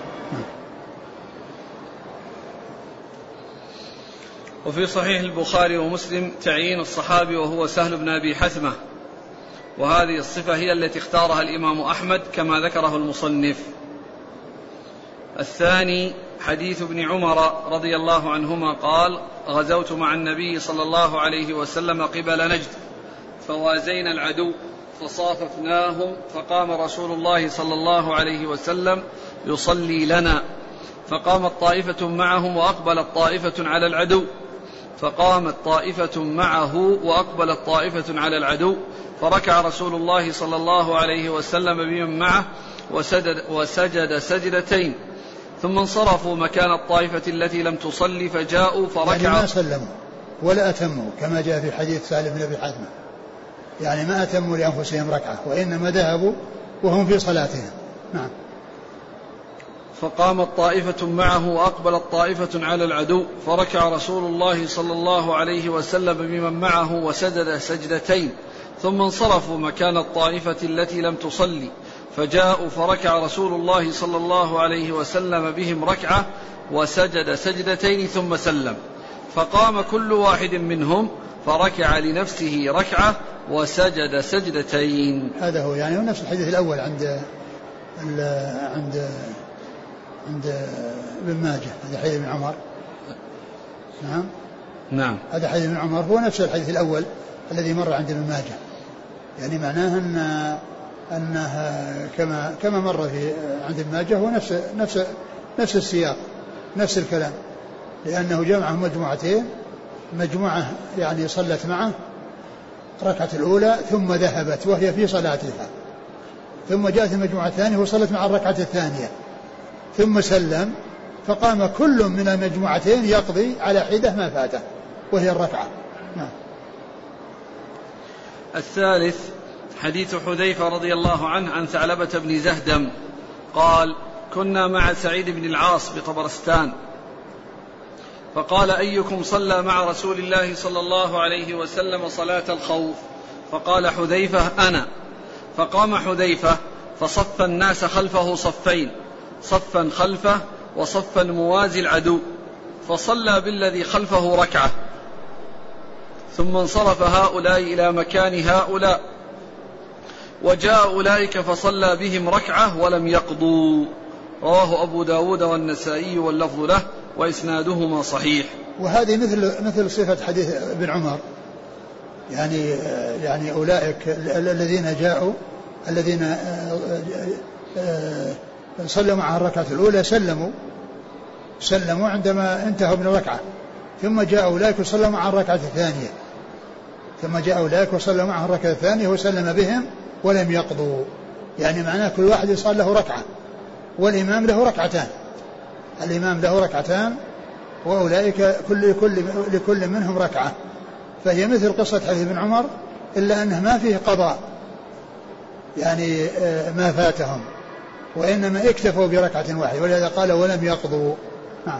وفي صحيح البخاري ومسلم تعيين الصحابي وهو سهل بن أبي حثمة، وهذه الصفة هي التي اختارها الإمام أحمد كما ذكره المصنف. الثاني حديث ابن عمر رضي الله عنهما قال: غزوت مع النبي صلى الله عليه وسلم قبل نجد فوازينا العدو فصاففناهم، فقام رسول الله صلى الله عليه وسلم يصلي لنا، فقامت طائفة معهم وأقبلت طائفة على العدو، فقامت طائفة معه وأقبلت طائفة على العدو، فركع رسول الله صلى الله عليه وسلم بمن معه وسجد سجدتين، ثم انصرفوا مكان الطائفة التي لم تصلي فجاءوا فركعوا. يعني ما سلموا ولا أتموا كما جاء في حديث سالم بن أبي حثمة، يعني ما أتموا لأنفسهم ركعة وإنما ذهبوا وهم في صلاتهم. نعم. فقامت طائفة معه وأقبلت طائفة على العدو، فركع رسول الله صلى الله عليه وسلم بمن معه وسجد سجدتين، ثم انصرفوا مكان الطائفة التي لم تصلي فجاءوا فركع رسول الله صلى الله عليه وسلم بهم ركعة وسجد سجدتين ثم سلم، فقام كل واحد منهم فركع لنفسه ركعة وسجد سجدتين. هذا هو يعني نفس الحديث الأول عند ابن ماجه، هذا حديث ابن عمر. نعم هذا حديث ابن عمر هو نفس الحديث الأول الذي مر عند ابن ماجه، يعني معناه أنها كما مر في عند ابن ماجه هو نفس السياق نفس الكلام، لأنه جمعهم مجموعتين، مجموعة يعني صلت معه ركعة الأولى ثم ذهبت وهي في صلاتها، ثم جاءت المجموعة الثانية وصلت مع الركعة الثانية ثم سلم، فقام كل من المجموعتين يقضي على حدة ما فاته وهي الركعة. نعم. الثالث حديث حذيفة رضي الله عنه عن ثعلبة بن زهدم قال: كنا مع سعيد بن العاص بطبرستان، فقال: أيكم صلى مع رسول الله صلى الله عليه وسلم صلاة الخوف؟ فقال حذيفة: أنا. فقام حذيفة فصف الناس خلفه صفين، صفا خلفه وصفا موازي العدو، فصلى بالذي خلفه ركعة، ثم انصرف هؤلاء إلى مكان هؤلاء، وجاء أولئك فصلى بهم ركعة ولم يقضوا. رواه أبو داود والنسائي واللفظ له وإسنادهما صحيح. وهذه مثل صفة حديث ابن عمر، يعني أولئك الذين جاءوا الذين صلوا معها الركعة الأولى سلموا عندما انتهوا من الركعة، ثم جاء أولئك وصلوا معها الركعة الثانية وسلم بهم ولم يقضوا، يعني معناه كل واحد صار له ركعة والإمام له ركعتان وأولئك لكل منهم ركعة، فهي مثل قصة حديث ابن عمر إلا أنه ما فيه قضاء يعني ما فاتهم، وإنما اكتفوا بركعة واحدة، ولهذا قال ولم يقضوا. نعم.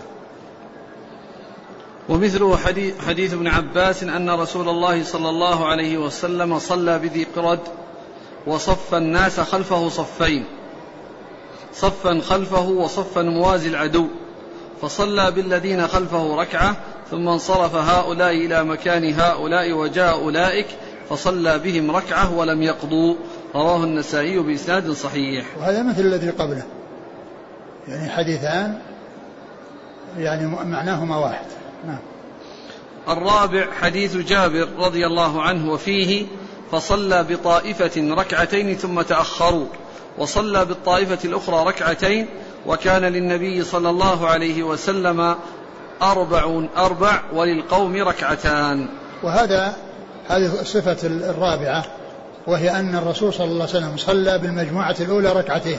ومثله حديث ابن عباس أن رسول الله صلى الله عليه وسلم صلى بذي قرد وصف الناس خلفه صفين، صفا خلفه وصفا موازي العدو، فصلى بالذين خلفه ركعة، ثم انصرف هؤلاء إلى مكان هؤلاء وجاء أولئك فصلى بهم ركعة ولم يقضوا. رواه النسائي بإسناد صحيح. وهذا مثل الذي قبله، يعني حديثان يعني معناهما واحد. نعم. الرابع حديث جابر رضي الله عنه وفيه: فصلى بطائفة ركعتين ثم تأخروا، وصلى بالطائفة الأخرى ركعتين، وكان للنبي صلى الله عليه وسلم 4 وللقوم ركعتان. وهذه الصفة الرابعة، وهي أن الرسول صلى الله عليه وسلم صلى بالمجموعة الأولى ركعتين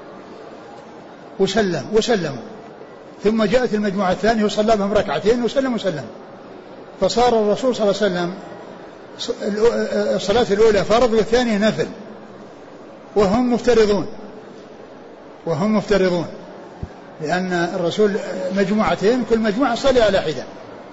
وسلموا، ثم جاءت المجموعة الثانية وصلى بهم ركعتين وسلم، فصار الرسول صلى الله عليه وسلم الصلاة الأولى فرض والثانية نفل، وهم مفترضون، لأن الرسول مجموعتين كل مجموعة صلي على حدة،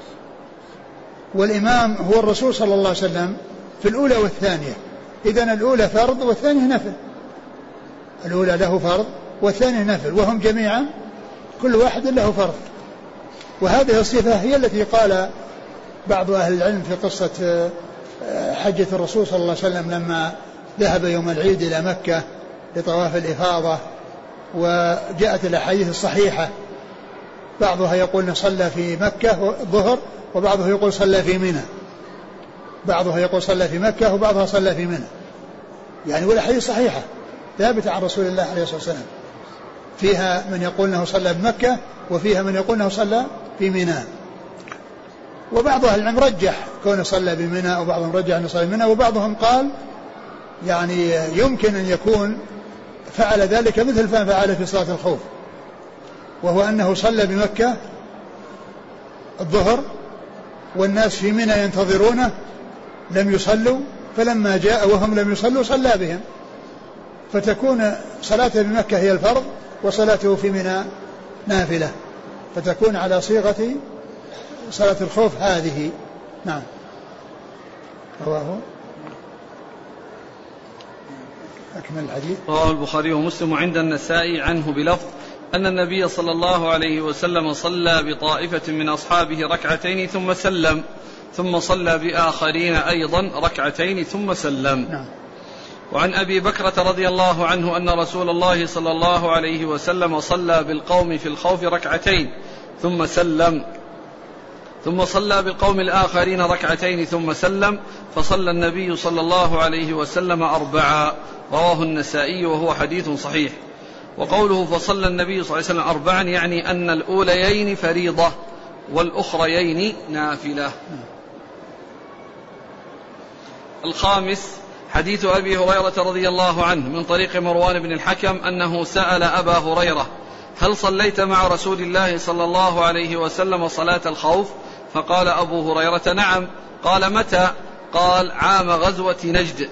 والإمام هو الرسول صلى الله عليه وسلم في الأولى والثانية، إذن الأولى فرض والثانية نفل، الأولى له فرض والثاني نفل، وهم جميعا كل واحد له فرض. وهذه الصفة هي التي قال بعض أهل العلم في قصة حجة الرسول صلى الله عليه وسلم لما ذهب يوم العيد إلى مكة لطواف الإفاضة، وجاءت الأحاديث الصحيحة بعضها يقول صلى في مكة الظهر، وبعضها يقول صلى في منى، بعضها يقول صلى في مكة وبعضها صلى في منى، يعني والأحاديث صحيحة ثابتة عن رسول الله عليه الصلاة والسلام، فيها من يقول أنه صلى بمكة وفيها من يقول أنه صلى في منى. وبعض أهل العلم رجح كونه صلى بمنى، وبعضهم رجح أنه صلى بمنى، وبعضهم قال يعني يمكن أن يكون فعل ذلك مثل ما فعل في صلاة الخوف، وهو أنه صلى بمكة الظهر والناس في منى ينتظرونه لم يصلوا، فلما جاء وهم لم يصلوا صلى بهم، فتكون صلاته بمكة هي الفرض وصلاته في منى نافلة، فتكون على صيغة صلاة الخوف هذه. نعم. رواه أكمل الحديث. رواه البخاري ومسلم عند النسائي عنه بلفظ أن النبي صلى الله عليه وسلم صلى بطائفة من أصحابه ركعتين ثم سلم، ثم صلى بآخرين أيضا ركعتين ثم سلم. نعم. وعن أبي بكرة رضي الله عنه أن رسول الله صلى الله عليه وسلم صلى بالقوم في الخوف ركعتين ثم سلم، ثم صلى بالقوم الآخرين ركعتين ثم سلم، فصلى النبي صلى الله عليه وسلم 4. رواه النسائي وهو حديث صحيح. وقوله فصلى النبي صلى الله عليه وسلم 4 يعني أن الأوليين فريضة والأخريين نافلة. الخامس حديث أبي هريرة رضي الله عنه من طريق مروان بن الحكم أنه سأل أبا هريرة هل صليت مع رسول الله صلى الله عليه وسلم صلاة الخوف؟ فقال أبو هريرة نعم. قال متى؟ قال عام غزوة نجد.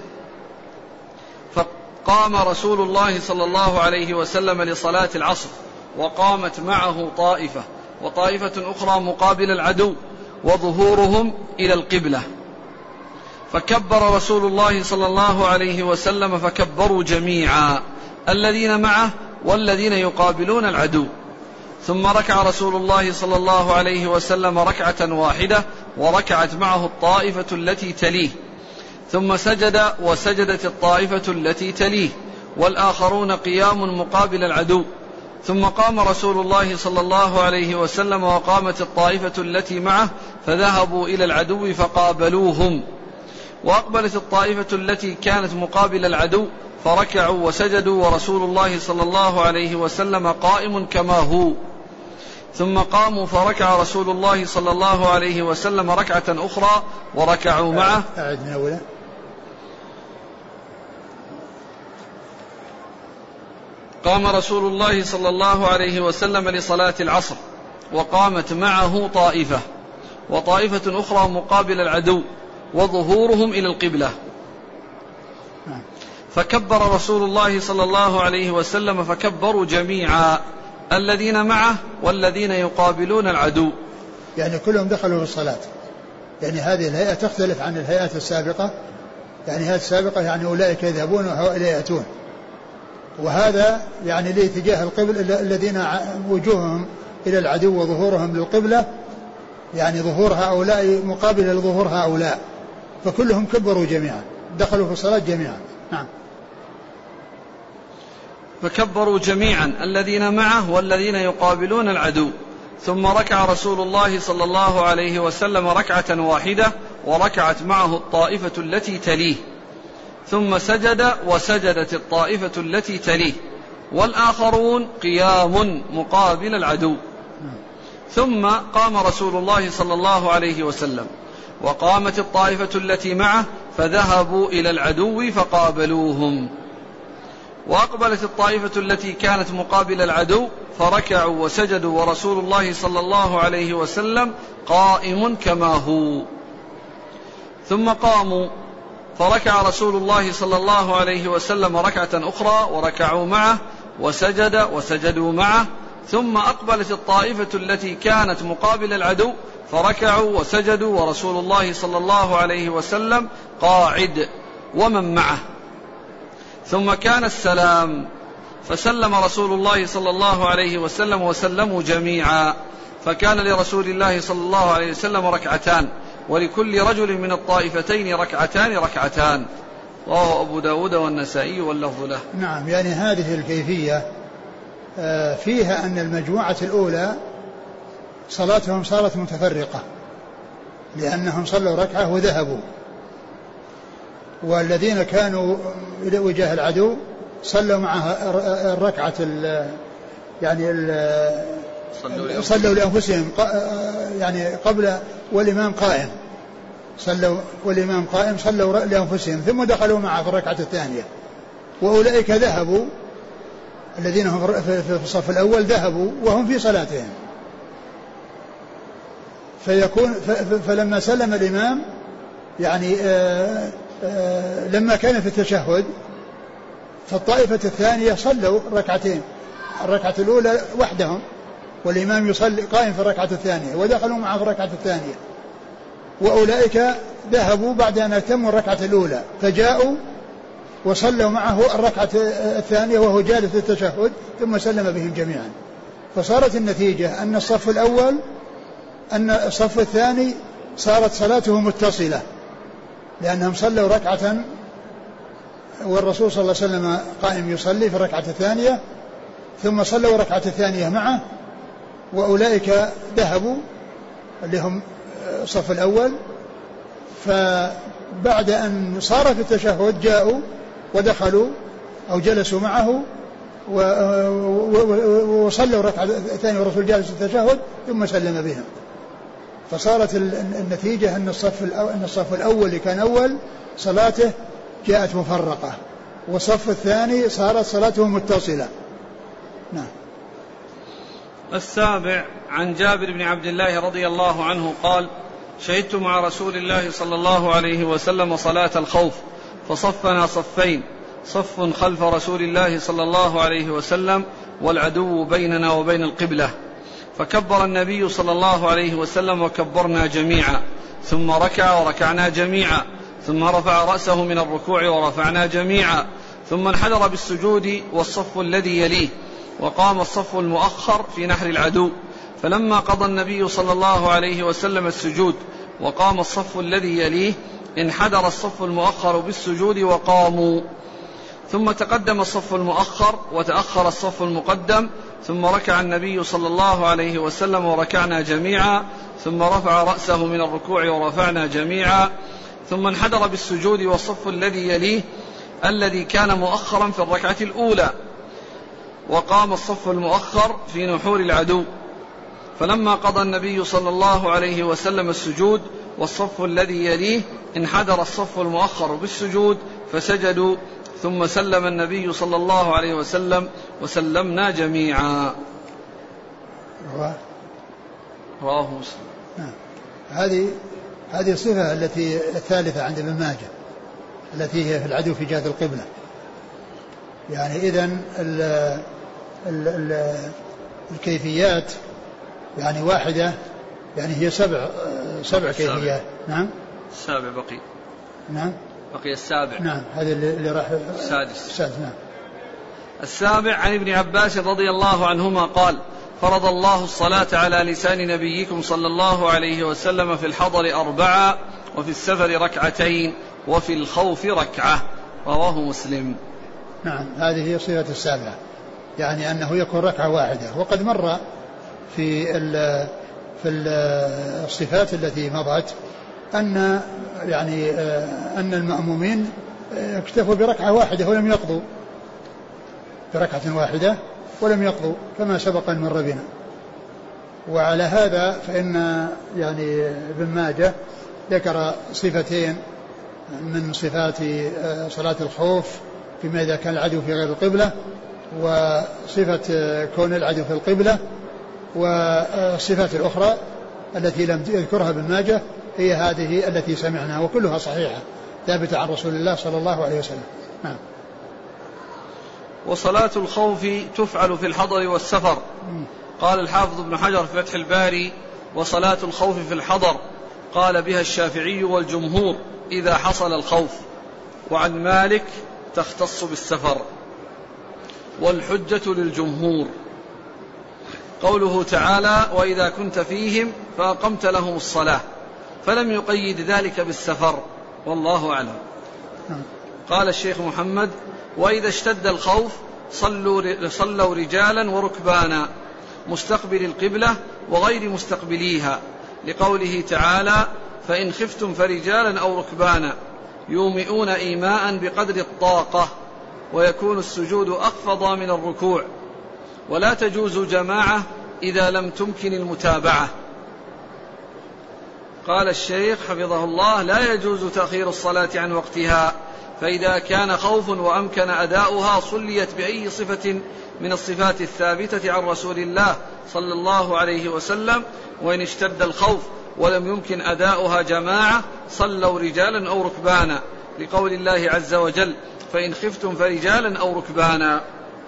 فقام رسول الله صلى الله عليه وسلم لصلاة العصر، وقامت معه طائفة وطائفة أخرى مقابل العدو وظهورهم إلى القبلة، فكبر رسول الله صلى الله عليه وسلم فكبروا جميعا الذين معه والذين يقابلون العدو، ثم ركع رسول الله صلى الله عليه وسلم ركعة واحدة وركعت معه الطائفة التي تليه، ثم سجد وسجدت الطائفة التي تليه والآخرون قيام مقابل العدو، ثم قام رسول الله صلى الله عليه وسلم وقامت الطائفة التي معه فذهبوا إلى العدو فقابلوهم، وأقبلت الطائفة التي كانت مقابل العدو فركعوا وسجدوا ورسول الله صلى الله عليه وسلم قائم كما هو، ثم قاموا فركع رسول الله صلى الله عليه وسلم ركعة أخرى وركعوا معه. أعد من أوله. قام رسول الله صلى الله عليه وسلم لصلاة العصر، وقامت معه طائفة وطائفة أخرى مقابل العدو وظهورهم إلى القبلة، فكبر رسول الله صلى الله عليه وسلم فكبروا جميعا الذين معه والذين يقابلون العدو، يعني كلهم دخلوا في الصلاة. يعني هذه الهيئة تختلف عن الهيئات السابقة، يعني هذه السابقة يعني أولئك يذهبون وهؤلاء يأتون، وهذا يعني لاتجاه القبلة الذين وجوههم إلى العدو وظهورهم للقبلة، يعني ظهور هؤلاء مقابل لظهور هؤلاء، فكلهم كبروا جميعا دخلوا في الصلاة جميعا. نعم. فكبروا جميعا الذين معه والذين يقابلون العدو، ثم ركع رسول الله صلى الله عليه وسلم ركعة واحدة وركعت معه الطائفة التي تليه، ثم سجد وسجدت الطائفة التي تليه والآخرون قيام مقابل العدو، ثم قام رسول الله صلى الله عليه وسلم وقامت الطائفة التي معه فذهبوا إلى العدو فقابلوهم، وأقبلت الطائفة التي كانت مقابل العدو فركعوا وسجدوا ورسول الله صلى الله عليه وسلم قائم كما هو، ثم قاموا فركع رسول الله صلى الله عليه وسلم ركعة أخرى وركعوا معه وسجد وسجدوا معه، ثم أقبلت الطائفة التي كانت مقابل العدو فركعوا وسجدوا ورسول الله صلى الله عليه وسلم قاعد ومن معه، ثم كان السلام، فسلم رسول الله صلى الله عليه وسلم وسلموا جميعا، فكان لرسول الله صلى الله عليه وسلم ركعتان، ولكل رجل من الطائفتين ركعتان. رواه أبو داود والنسائي واللفظ له. نعم، يعني هذه الكيفية فيها أن المجموعة الأولى صلاتهم صارت متفرقة، لأنهم صلوا ركعة وذهبوا، والذين كانوا إلى وجاه العدو صلوا معها الركعة صلوا لأنفسهم يعني قبل والإمام قائم، صلوا لأنفسهم ثم دخلوا معه في الركعة الثانية. وأولئك ذهبوا، الذين هم في الصف الأول ذهبوا وهم في صلاتهم، فلما سلم الإمام يعني لما كان في التشهد فالطائفة الثانية صلوا ركعتين، الركعة الأولى وحدهم والإمام يصلي قائم في الركعة الثانية ودخلوا معه في الركعة الثانية. وأولئك ذهبوا بعد أن أتموا الركعة الأولى فجاءوا وصلوا معه الركعة الثانية وهو جالس في التشهد ثم سلم بهم جميعا. فصارت النتيجة أن الصف الثاني صارت صلاته متصلة، لأنهم صلوا ركعة والرسول صلى الله عليه وسلم قائم يصلي في الركعة الثانية ثم صلوا الركعة الثانية معه، وأولئك ذهبوا اللي هم الصف الأول، فبعد أن صار في التشهد جاءوا ودخلوا أو جلسوا معه وصلوا الركعة الثانية والرسول جالس في التشهد ثم سلم بهم. فصارت النتيجة أن الصف الأول اللي كان أول صلاته جاءت مفرقة، والصف الثاني صارت صلاته متصلة. نعم. السابع عن جابر بن عبد الله رضي الله عنه قال: شهدت مع رسول الله صلى الله عليه وسلم صلاة الخوف، فصفنا صفين، صف خلف رسول الله صلى الله عليه وسلم والعدو بيننا وبين القبلة، فكبر النبي صلى الله عليه وسلم وكبرنا جميعا، ثم ركع وركعنا جميعا، ثم رفع رأسه من الركوع ورفعنا جميعا، ثم انحدر بالسجود والصف الذي يليه، وقام الصف المؤخر في نحر العدو، فلما قضى النبي صلى الله عليه وسلم السجود وقام الصف الذي يليه انحدر الصف المؤخر بالسجود وقاموا، ثم تقدم الصف المؤخر وتأخر الصف المقدم، ثم ركع النبي صلى الله عليه وسلم وركعنا جميعا، ثم رفع رأسه من الركوع ورفعنا جميعا، ثم انحدر بالسجود والصف الذي يليه الذي كان مؤخرا في الركعة الأولى، وقام الصف المؤخر في نحور العدو، فلما قضى النبي صلى الله عليه وسلم السجود والصف الذي يليه انحدر الصف المؤخر بالسجود فسجدوا، ثم سلم النبي صلى الله عليه وسلم وسلمنا جميعا. رواه مسلم. هذه الصفة التي الثالثة عند ابن ماجه التي هي في العدو في جهة القبلة. يعني إذن الكيفيات يعني واحدة، يعني هي سبع كيفيات. نعم. السابع بقي. نعم. بقي السابع. نعم، هذا اللي راح السادس. نعم. السابع عن ابن عباس رضي الله عنهما قال: فرض الله الصلاة على لسان نبيكم صلى الله عليه وسلم في الحضر 4 وفي السفر 2 وفي الخوف 1. رواه مسلم. نعم، هذه هي صفة السابعة، يعني أنه يكون 1 واحدة. وقد مر في الصفات التي مضت أن يعني أن المأمومين اكتفوا ب1 واحدة ولم يقضوا، ب1 واحدة ولم يقضوا كما سبق أن مر بنا. وعلى هذا فإن يعني ابن ماجه ذكر صفتين من صفات صلاة الخوف فيما إذا كان العدو في غير القبلة، وصفة كون العدو في القبلة، والصفات الأخرى التي لم يذكرها ابن ماجه هي هذه التي سمعناها، وكلها صحيحة ثابتة عن رسول الله صلى الله عليه وسلم. نعم. وصلاة الخوف تفعل في الحضر والسفر. قال الحافظ ابن حجر في فتح الباري: وصلاة الخوف في الحضر قال بها الشافعي والجمهور إذا حصل الخوف، وعن مالك تختص بالسفر. والحجة للجمهور. قوله تعالى: وإذا كنت فيهم فأقمت لهم الصلاة، فلم يقيد ذلك بالسفر، والله أعلم. قال الشيخ محمد: وإذا اشتد الخوف صلوا رجالا وركبانا مستقبل القبلة وغير مستقبليها، لقوله تعالى: فإن خفتم فرجالا أو ركبانا يومئون إيماء بقدر الطاقة، ويكون السجود أخفض من الركوع، ولا تجوز جماعة إذا لم تمكن المتابعة. قال الشيخ حفظه الله: لا يجوز تأخير الصلاة عن وقتها، فإذا كان خوف وأمكن أداؤها صليت بأي صفة من الصفات الثابتة عن رسول الله صلى الله عليه وسلم. وإن اشتد الخوف ولم يمكن أداؤها جماعة صلوا رجالا أو ركبانا، لقول الله عز وجل: فإن خفتم فرجالا أو ركبانا.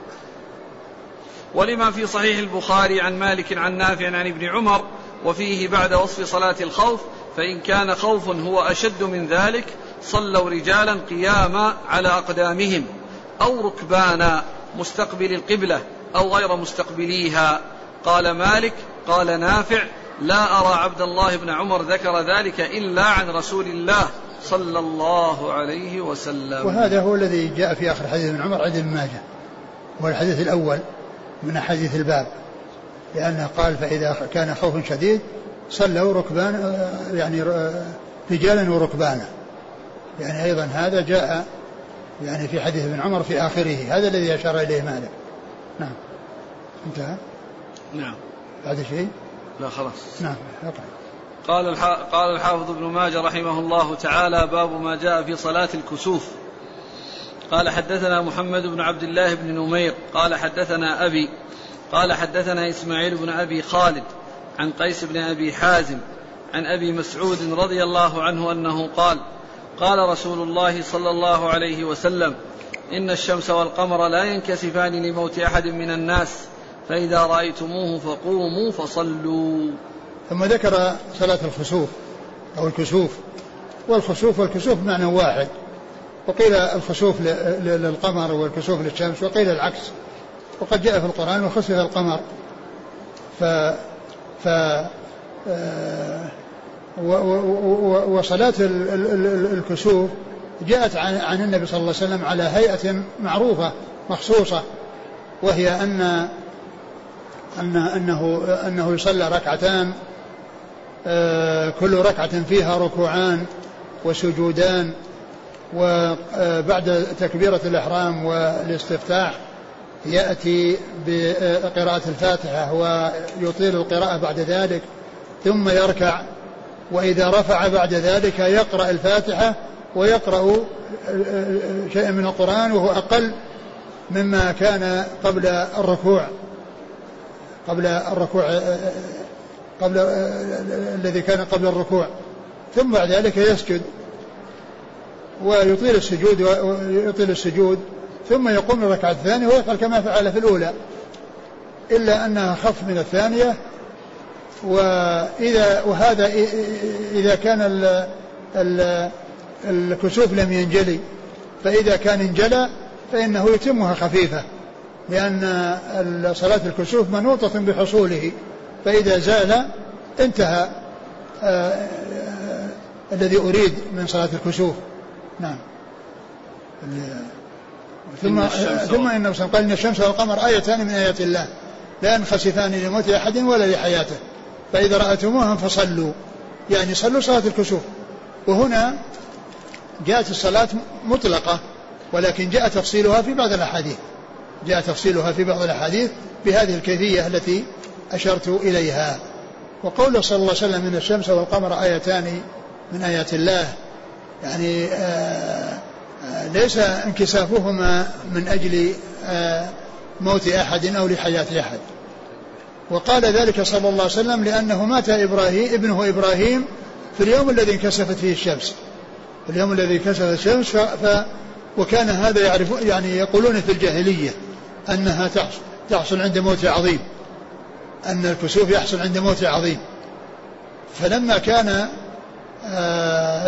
ولما في صحيح البخاري عن مالك عن نافع عن ابن عمر وفيه بعد وصف صلاة الخوف: فإن كان خوف هو أشد من ذلك صلوا رجالا قياما على أقدامهم أو ركبانا مستقبل القبلة أو غير مستقبليها. قال مالك: قال نافع: لا أرى عبد الله بن عمر ذكر ذلك إلا عن رسول الله صلى الله عليه وسلم. وهذا هو الذي جاء في آخر حديث ابن عمر عند ابن ماجه، والحديث الأول من حديث الباب، لأنه قال: فإذا كان خوف شديد صلوا ركبان، يعني رجالا وركبانا. يعني أيضا هذا جاء يعني في حديث ابن عمر في آخره، هذا الذي أشار إليه مالك. نعم. انتهى. نعم. هذا شيء؟ لا خلاص. نعم. قال الحافظ ابن ماجه رحمه الله تعالى: باب ما جاء في صلاة الكسوف. قال: حدثنا محمد بن عبد الله بن نمير قال: حدثنا أبي قال: حدثنا إسماعيل بن أبي خالد عن قيس بن أبي حازم عن أبي مسعود رضي الله عنه أنه قال: قال رسول الله صلى الله عليه وسلم: إن الشمس والقمر لا ينكسفان لموت أحد من الناس، فإذا رأيتموه فقوموا فصلوا. ثم ذكر صلاة الخسوف أو الكسوف، والخسوف والكسوف معنى واحد، وقيل الخسوف للقمر والكسوف للشمس، وقيل العكس. وقد جاء في القرآن: وخسف القمر. وصلاة الكسوف جاءت عن النبي صلى الله عليه وسلم على هيئة معروفة مخصوصة، وهي أنه يصلى ركعتان، كل ركعة فيها ركوعان وسجودان، وبعد تكبيرة الإحرام والاستفتاح يأتي بقراءة الفاتحة ويطيل القراءة بعد ذلك، ثم يركع، وإذا رفع بعد ذلك يقرأ الفاتحة ويقرأ شيئا من القرآن، وهو أقل مما كان قبل الركوع الذي كان قبل الركوع. ثم بعد ذلك يسجد ويطيل السجود ثم يقوم الركعة الثانية ويفعل كما فعل في الأولى، إلا أنها خف من الثانية. وهذا إذا كان الكسوف لم ينجلي، فإذا كان انجلى فإنه يتمها خفيفة، لأن صلاة الكسوف منوطة بحصوله، فإذا زال انتهى الذي أريد من صلاة الكسوف. نعم. ثم إنه قال: إن الشمس والقمر آيتان من آيات الله لا ينخسفان لموت أحد ولا لحياته، فإذا رأيتموهم فصلوا، يعني صلوا صلاة الكسوف. وهنا جاءت الصلاة مطلقة، ولكن جاء تفصيلها في بعض الأحاديث بهذه الكيفية التي أشرت إليها. وقول صلى الله عليه وسلم: إن الشمس والقمر آيتان من آيات الله، يعني ليس انكسافهما من أجل موت أحد أو لحياة أحد. وقال ذلك صلى الله عليه وسلم لأنه مات ابنه إبراهيم في اليوم الذي انكسفت فيه الشمس، وكان هذا يعني يقولون في الجاهلية أنها تحصل عند موت عظيم، أن الكسوف يحصل عند موت عظيم. فلما كان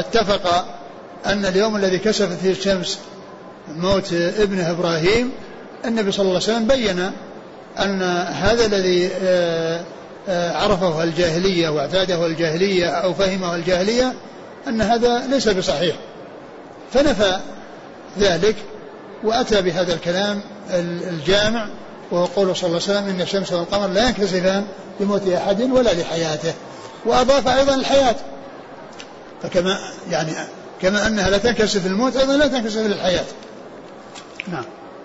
اتفق أن اليوم الذي كسفت فيه الشمس موت ابنه إبراهيم، النبي صلى الله عليه وسلم بين أن هذا الذي عرفه الجاهلية واعتاده الجاهلية أو فهمه الجاهلية أن هذا ليس بصحيح، فنفى ذلك وأتى بهذا الكلام الجامع، وهو قوله صلى الله عليه وسلم إن الشمس والقمر لا ينكسفان لموت أحد ولا لحياته، وأضاف أيضا الحياة، فكما يعني كما أنها لا تنكسف الموت أيضا لا تنكسف للحياة. نعم.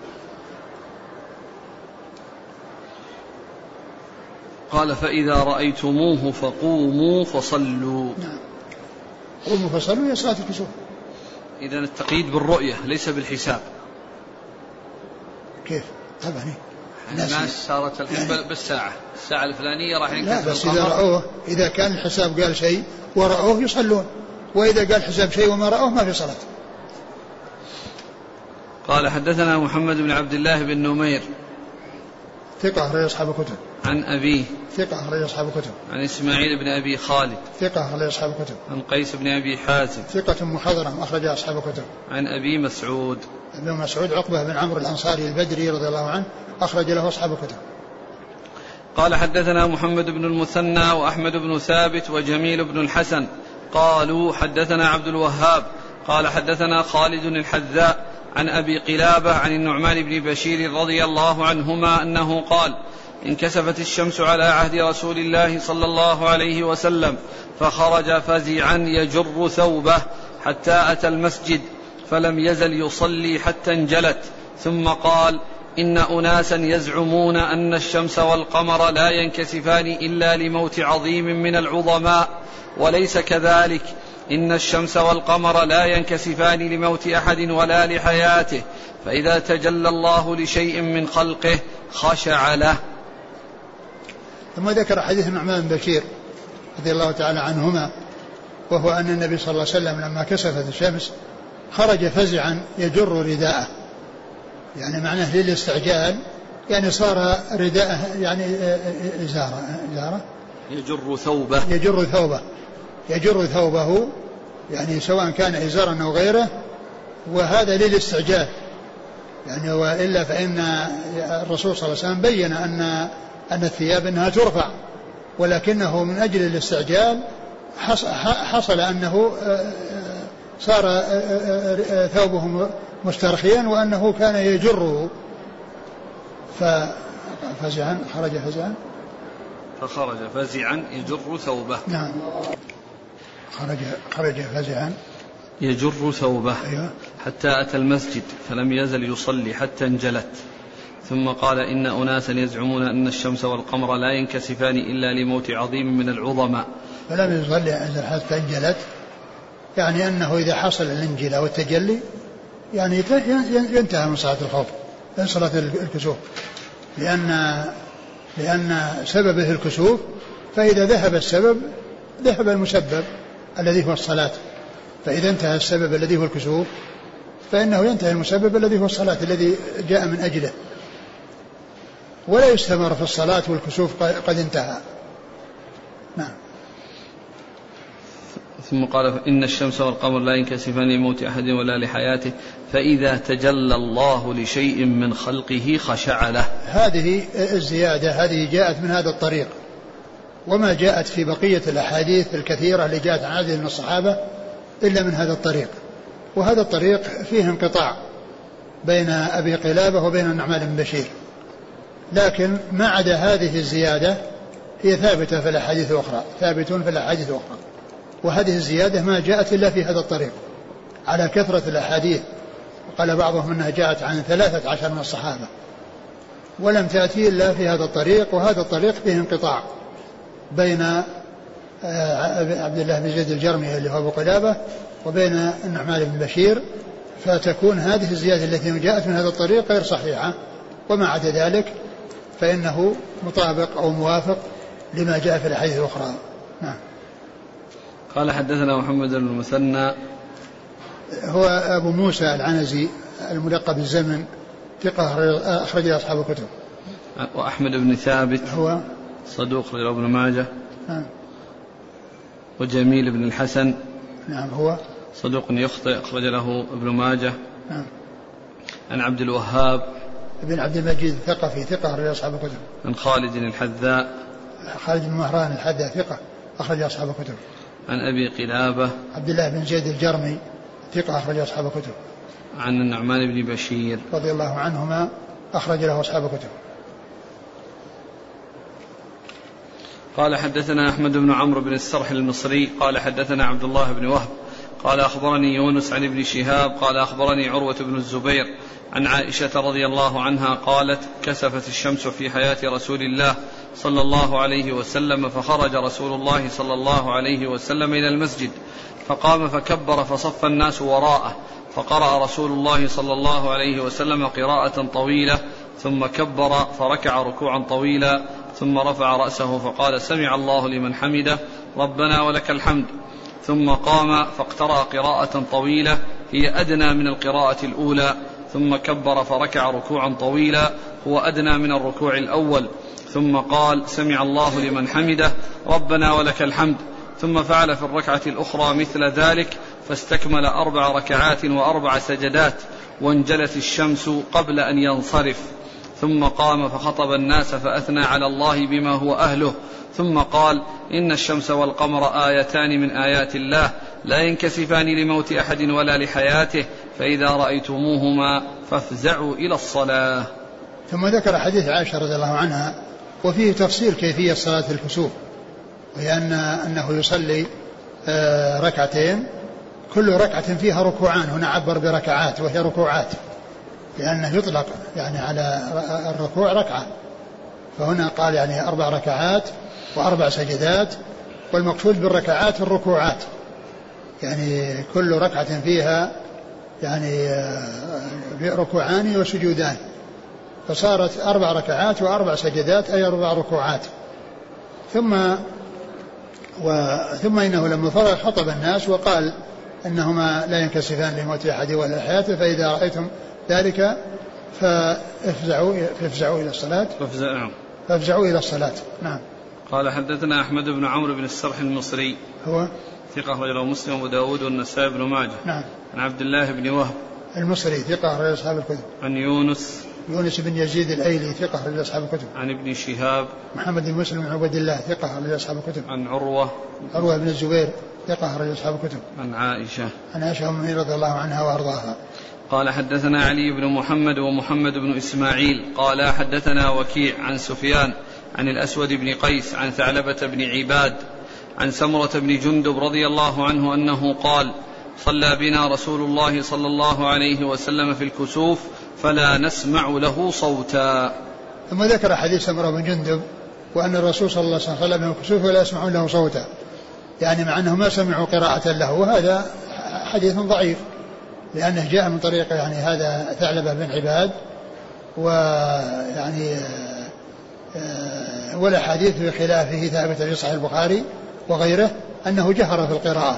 قال فإذا رأيتموه فقوموا فصلوا. نعم. قوموا فصلوا هي صلاة الكسوف. إذن التقييد بالرؤية ليس بالحساب. كيف؟ طبعا الناس صارت بالساعة الساعة الفلانية راح ينكسف. لا بس إذا رأوه، إذا كان الحساب قال شيء ورأوه يصلون، وإذا قال الحساب شيء وما رأوه ما في صلاة. قال حدثنا محمد بن عبد الله بن نمير ثقة أخرج أصحاب الكتب. عن أبيه ثقة أخرج أصحاب الكتب. عن إسماعيل بن أبي خالد ثقة أخرج أصحاب الكتب. عن قيس بن أبي حازم ثقة محضرم أخرج أصحاب الكتب. عن أبي مسعود ابن مسعود عقبة بن عمرو الأنصاري البدري رضي الله عنه أخرج له أصحاب الكتب. قال حدثنا محمد بن المثنى وأحمد بن ثابت وجميل بن الحسن قالوا حدثنا عبد الوهاب قال حدثنا خالد الحذاء عن أبي قلابة عن النعمان بن بشير رضي الله عنهما أنه قال انكسفت الشمس على عهد رسول الله صلى الله عليه وسلم فخرج فزعا يجر ثوبه حتى أتى المسجد فلم يزل يصلي حتى انجلت، ثم قال إن أناسا يزعمون أن الشمس والقمر لا ينكسفان إلا لموت عظيم من العظماء، وليس كذلك، إن الشمس والقمر لا ينكسفان لموت أحد ولا لحياته، فإذا تجلى الله لشيء من خلقه خشع له. ثم ذكر حديث النعمان بن بشير رضي الله تعالى عنهما، وهو أن النبي صلى الله عليه وسلم لما كسفت الشمس خرج فزعا يجر رداءه، يعني معناه للاستعجال، يعني صار رداءه يعني إزارة يجر ثوبه يعني سواء كان إزارا أو غيره، وهذا للاستعجال يعني، وإلا فإن الرسول صلى الله عليه وسلم بين أن الثياب أنها ترفع، ولكنه من أجل الاستعجال حصل أنه صار ثوبه مسترخيا وأنه كان يجره، فخرج فزعا يجر ثوبه. نعم. خرج فزعا يجر ثوبه. أيوة. حتى أتى المسجد فلم يزل يصلي حتى انجلت، ثم قال إن أناسا يزعمون أن الشمس والقمر لا ينكسفان إلا لموت عظيم من العظماء. فلم يصلي حتى انجلت، يعني أنه إذا حصل الانجلاء والتجلي يعني ينتهى من صلاة الخوف، من صلاة الكسوف، لأن سببه الكسوف، فإذا ذهب السبب ذهب المسبب الذي هو الصلاة، فإذا انتهى السبب الذي هو الكسوف فإنه ينتهي المسبب الذي هو الصلاة الذي جاء من أجله، ولا يستمر في الصلاة والكسوف قد انتهى. نعم. ثم قال إن الشمس والقمر لا ينكسفان لموت أحد ولا لحياته، فإذا تجلى الله لشيء من خلقه خشع له. هذه الزيادة هذه جاءت من هذا الطريق، وما جاءت في بقية الأحاديث الكثيرة اللي جاءت عن عدد من الصحابة إلا من هذا الطريق، وهذا الطريق فيه انقطاع بين أبي قلابة وبين النعمان بن بشير، لكن ما عدا هذه الزيادة هي ثابتة في الأحاديث الأخرى، ثابتون في الأحاديث الأخرى، وهذه الزيادة ما جاءت إلا في هذا الطريق على كثرة الأحاديث، وقال بعضهم أنها جاءت عن 13 من الصحابة، ولم تأتي إلا في هذا الطريق، وهذا الطريق فيه انقطاع بين عبد الله بن زيد الجرمي اللي هو أبو قلابة وبين النعمان بن بشير، فتكون هذه الزيادة التي جاءت من هذا الطريق غير صحيحة، وما عدا ذلك فإنه مطابق أو موافق لما جاء في الأحاديث الأخرى. نعم. قال حدثنا محمد بن المثنى هو أبو موسى العنزي الملقب بالزمن، ثقة أخرج أصحاب الكتب. وأحمد بن ثابت هو صدوق أخرج ابن ماجه. نعم. وجميل بن الحسن نعم هو صدوق يخطئ أخرج له ابن ماجه. نعم. عن عبد الوهاب بن عبد المجيد الثقفي ثقة أخرج أصحاب الكتب. عن خالد الحذاء. خالد بن مهران الحذاء ثقة أخرج أصحاب الكتب. عن أبي قلابة عبد الله بن زيد الجرمي ثقة أخرج أصحاب الكتب. عن النعمان بن بشير رضي الله عنهما أخرج له أصحاب الكتب. قال حدثنا أحمد بن عمرو بن السرح المصري قال حدثنا عبد الله بن وهب قال أخبرني يونس عن ابن شهاب قال أخبرني عروة بن الزبير عن عائشة رضي الله عنها قالت كسفت الشمس في حياة رسول الله صلى الله عليه وسلم فخرج رسول الله صلى الله عليه وسلم إلى المسجد فقام فكبر فصف الناس وراءه فقرأ رسول الله صلى الله عليه وسلم قراءة طويلة ثم كبر فركع ركوعا طويلا ثم رفع رأسه فقال سمع الله لمن حمده ربنا ولك الحمد ثم قام فاقترأ قراءة طويلة هي أدنى من القراءة الأولى ثم كبر فركع ركوعا طويلا هو أدنى من الركوع الأول ثم قال سمع الله لمن حمده ربنا ولك الحمد ثم فعل في الركعة الأخرى مثل ذلك فاستكمل 4 ركعات و4 سجدات وانجلت الشمس قبل أن ينصرف ثم قام فخطب الناس فأثنى على الله بما هو أهله ثم قال إن الشمس والقمر آيتان من آيات الله لا ينكسفان لموت أحد ولا لحياته فإذا رأيتموهما فافزعوا إلى الصلاة. ثم ذكر حديث عائشة رضي الله عنها وفيه تفصيل كيفية صلاة الكسوف وهي أنه يصلي ركعتين كل ركعة فيها ركوعان. هنا عبر بركعات وهي ركوعات لأنه يطلق يعني على الركوع ركعة فهنا قال يعني 4 ركعات و4 سجدات والمقصود بالركعات الركوعات يعني كل ركعة فيها يعني ركوعان وسجودان فصارت 4 ركعات و4 سجدات أي 4 ركوعات. ثم إنه لما فرغ خطب الناس وقال إنهما لا ينكسفان لموت أحد ولا حياته فإذا رأيتم ذلك فافزعوا إلى الصلاة فافزعوا إلى الصلاة. نعم. قال حدثنا أحمد بن عمرو بن السرح المصري هو ثقة رجل مسلم وداود والنسائي بن ماجه. نعم. عن عبد الله بن وهب المصري ثقة رجل أصحاب الكتب. عن يونس بن يزيد الأيلي ثقة رجل أصحاب الكتب. عن ابن شهاب محمد بن مسلم بن عبد الله ثقة رجل أصحاب الكتب. عن عروة بن الزبير ثقة رجل أصحاب الكتب. عن عائشة رضي الله عنها وأرضاها. قال حدثنا علي بن محمد ومحمد بن إسماعيل قال حدثنا وكيع عن سفيان عن الأسود بن قيس عن ثعلبة بن عباد عن سمرة بن جندب رضي الله عنه أنه قال صلى بنا رسول الله صلى الله عليه وسلم في الكسوف فلا نسمع له صوتا. ثم ذكر حديث سمرة بن جندب وأن الرسول صلى الله عليه وسلم صلى في الكسوف ولا يسمعون له صوتا يعني مع أنه ما سمعوا قراءة له وهذا حديث ضعيف لأنه جاء من طريق يعني هذا ثعلبة بن عباد ويعني والأحاديث بخلافه ثابتة في صحيح البخاري وغيره أنه جهر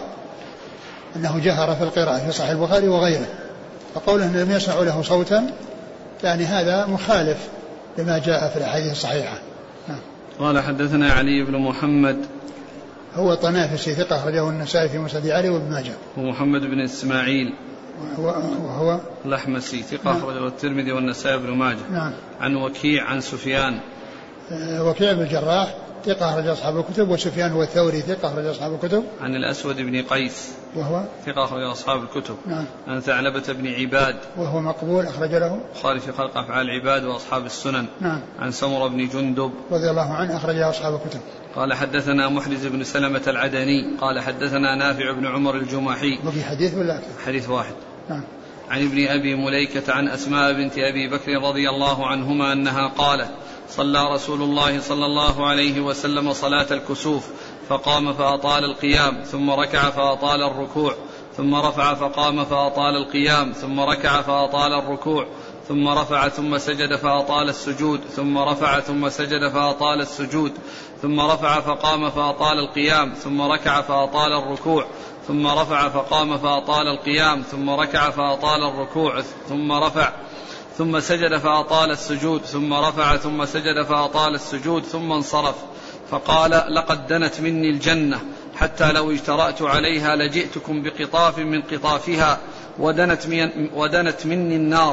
في القراءة في صحيح البخاري وغيره فقوله أنه لم يسمعوا له صوتا يعني هذا مخالف لما جاء في الأحاديث الصحيحة. قال حدثنا علي بن محمد هو طنافسي ثقة أخرجه النسائي في مسند علي وابن ماجه. ومحمد بن إسماعيل وهو الأحمسي ثقة أخرجه الترمذي والنسائي بن ماجه. نعم. عن وكيع عن سفيان وكيع بن الجراح ثقة أخرج أصحاب الكتب وسفيان هو الثوري ثقة أخرج أصحاب الكتب. عن الأسود بن قيس وهو ثقة أخرج أصحاب الكتب. نعم. عن ثعلبة بن عباد وهو مقبول أخرج له البخاري في خلق أفعال العباد وأصحاب السنن. نعم. عن سمرة بن جندب رضي الله عنه أخرج أصحاب الكتب. قال حدثنا محرز بن سلمة العدني قال حدثنا نافع بن عمر الجمحي. وفي حديث ولا أكثر؟ حديث واحد. نعم. عن ابن أبي مليكة عن أسماء بنت أبي بكر رضي الله عنهما أنها قالت صلى رسول الله صلى الله عليه وسلم صلاة الكسوف فقام فأطال القيام ثم ركع فأطال الركوع ثم رفع فقام فأطال القيام ثم ركع فأطال الركوع ثم رفع ثم سجد فأطال السجود ثم رفع ثم سجد فأطال السجود ثم رفع فقام فأطال القيام ثم ركع فأطال الركوع ثم رفع فقام فأطال القيام ثم ركع فأطال الركوع ثم رفع ثم سجد فأطال السجود ثم رفع ثم سجد فأطال السجود ثم انصرف فقال لقد دنت مني الجنة حتى لو اجترأت عليها لجئتكم بقطاف من قطافها ودنت مني النار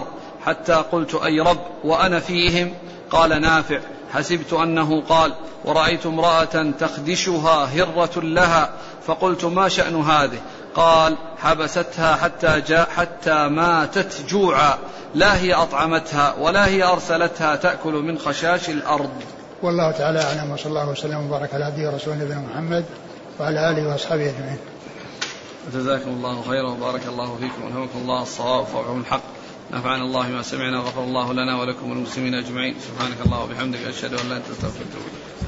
حتى قلت أي رب وأنا فيهم؟ قال نافع: حسبت أنه قال: ورأيت امرأة تخدشها هرة لها، فقلت: ما شأن هذه؟ قال: حبستها حتى ماتت جوعا، لا هي أطعمتها ولا هي أرسلتها تأكل من خشاش الأرض. والله تعالى أعلم، وصلى الله وسلم وبارك على عبده ورسوله نبينا محمد وعلى آله وأصحابه أجمعين. جزاكم الله خيرا وبارك الله فيكم ونهمكم الله الصواب وفوقكم الحق. نفعنا الله ما سمعنا، غفر الله لنا ولكم وللمسلمين أجمعين. سبحانك الله وبحمدك، أشهد أن لا إله إلا أنت، أستغفرك.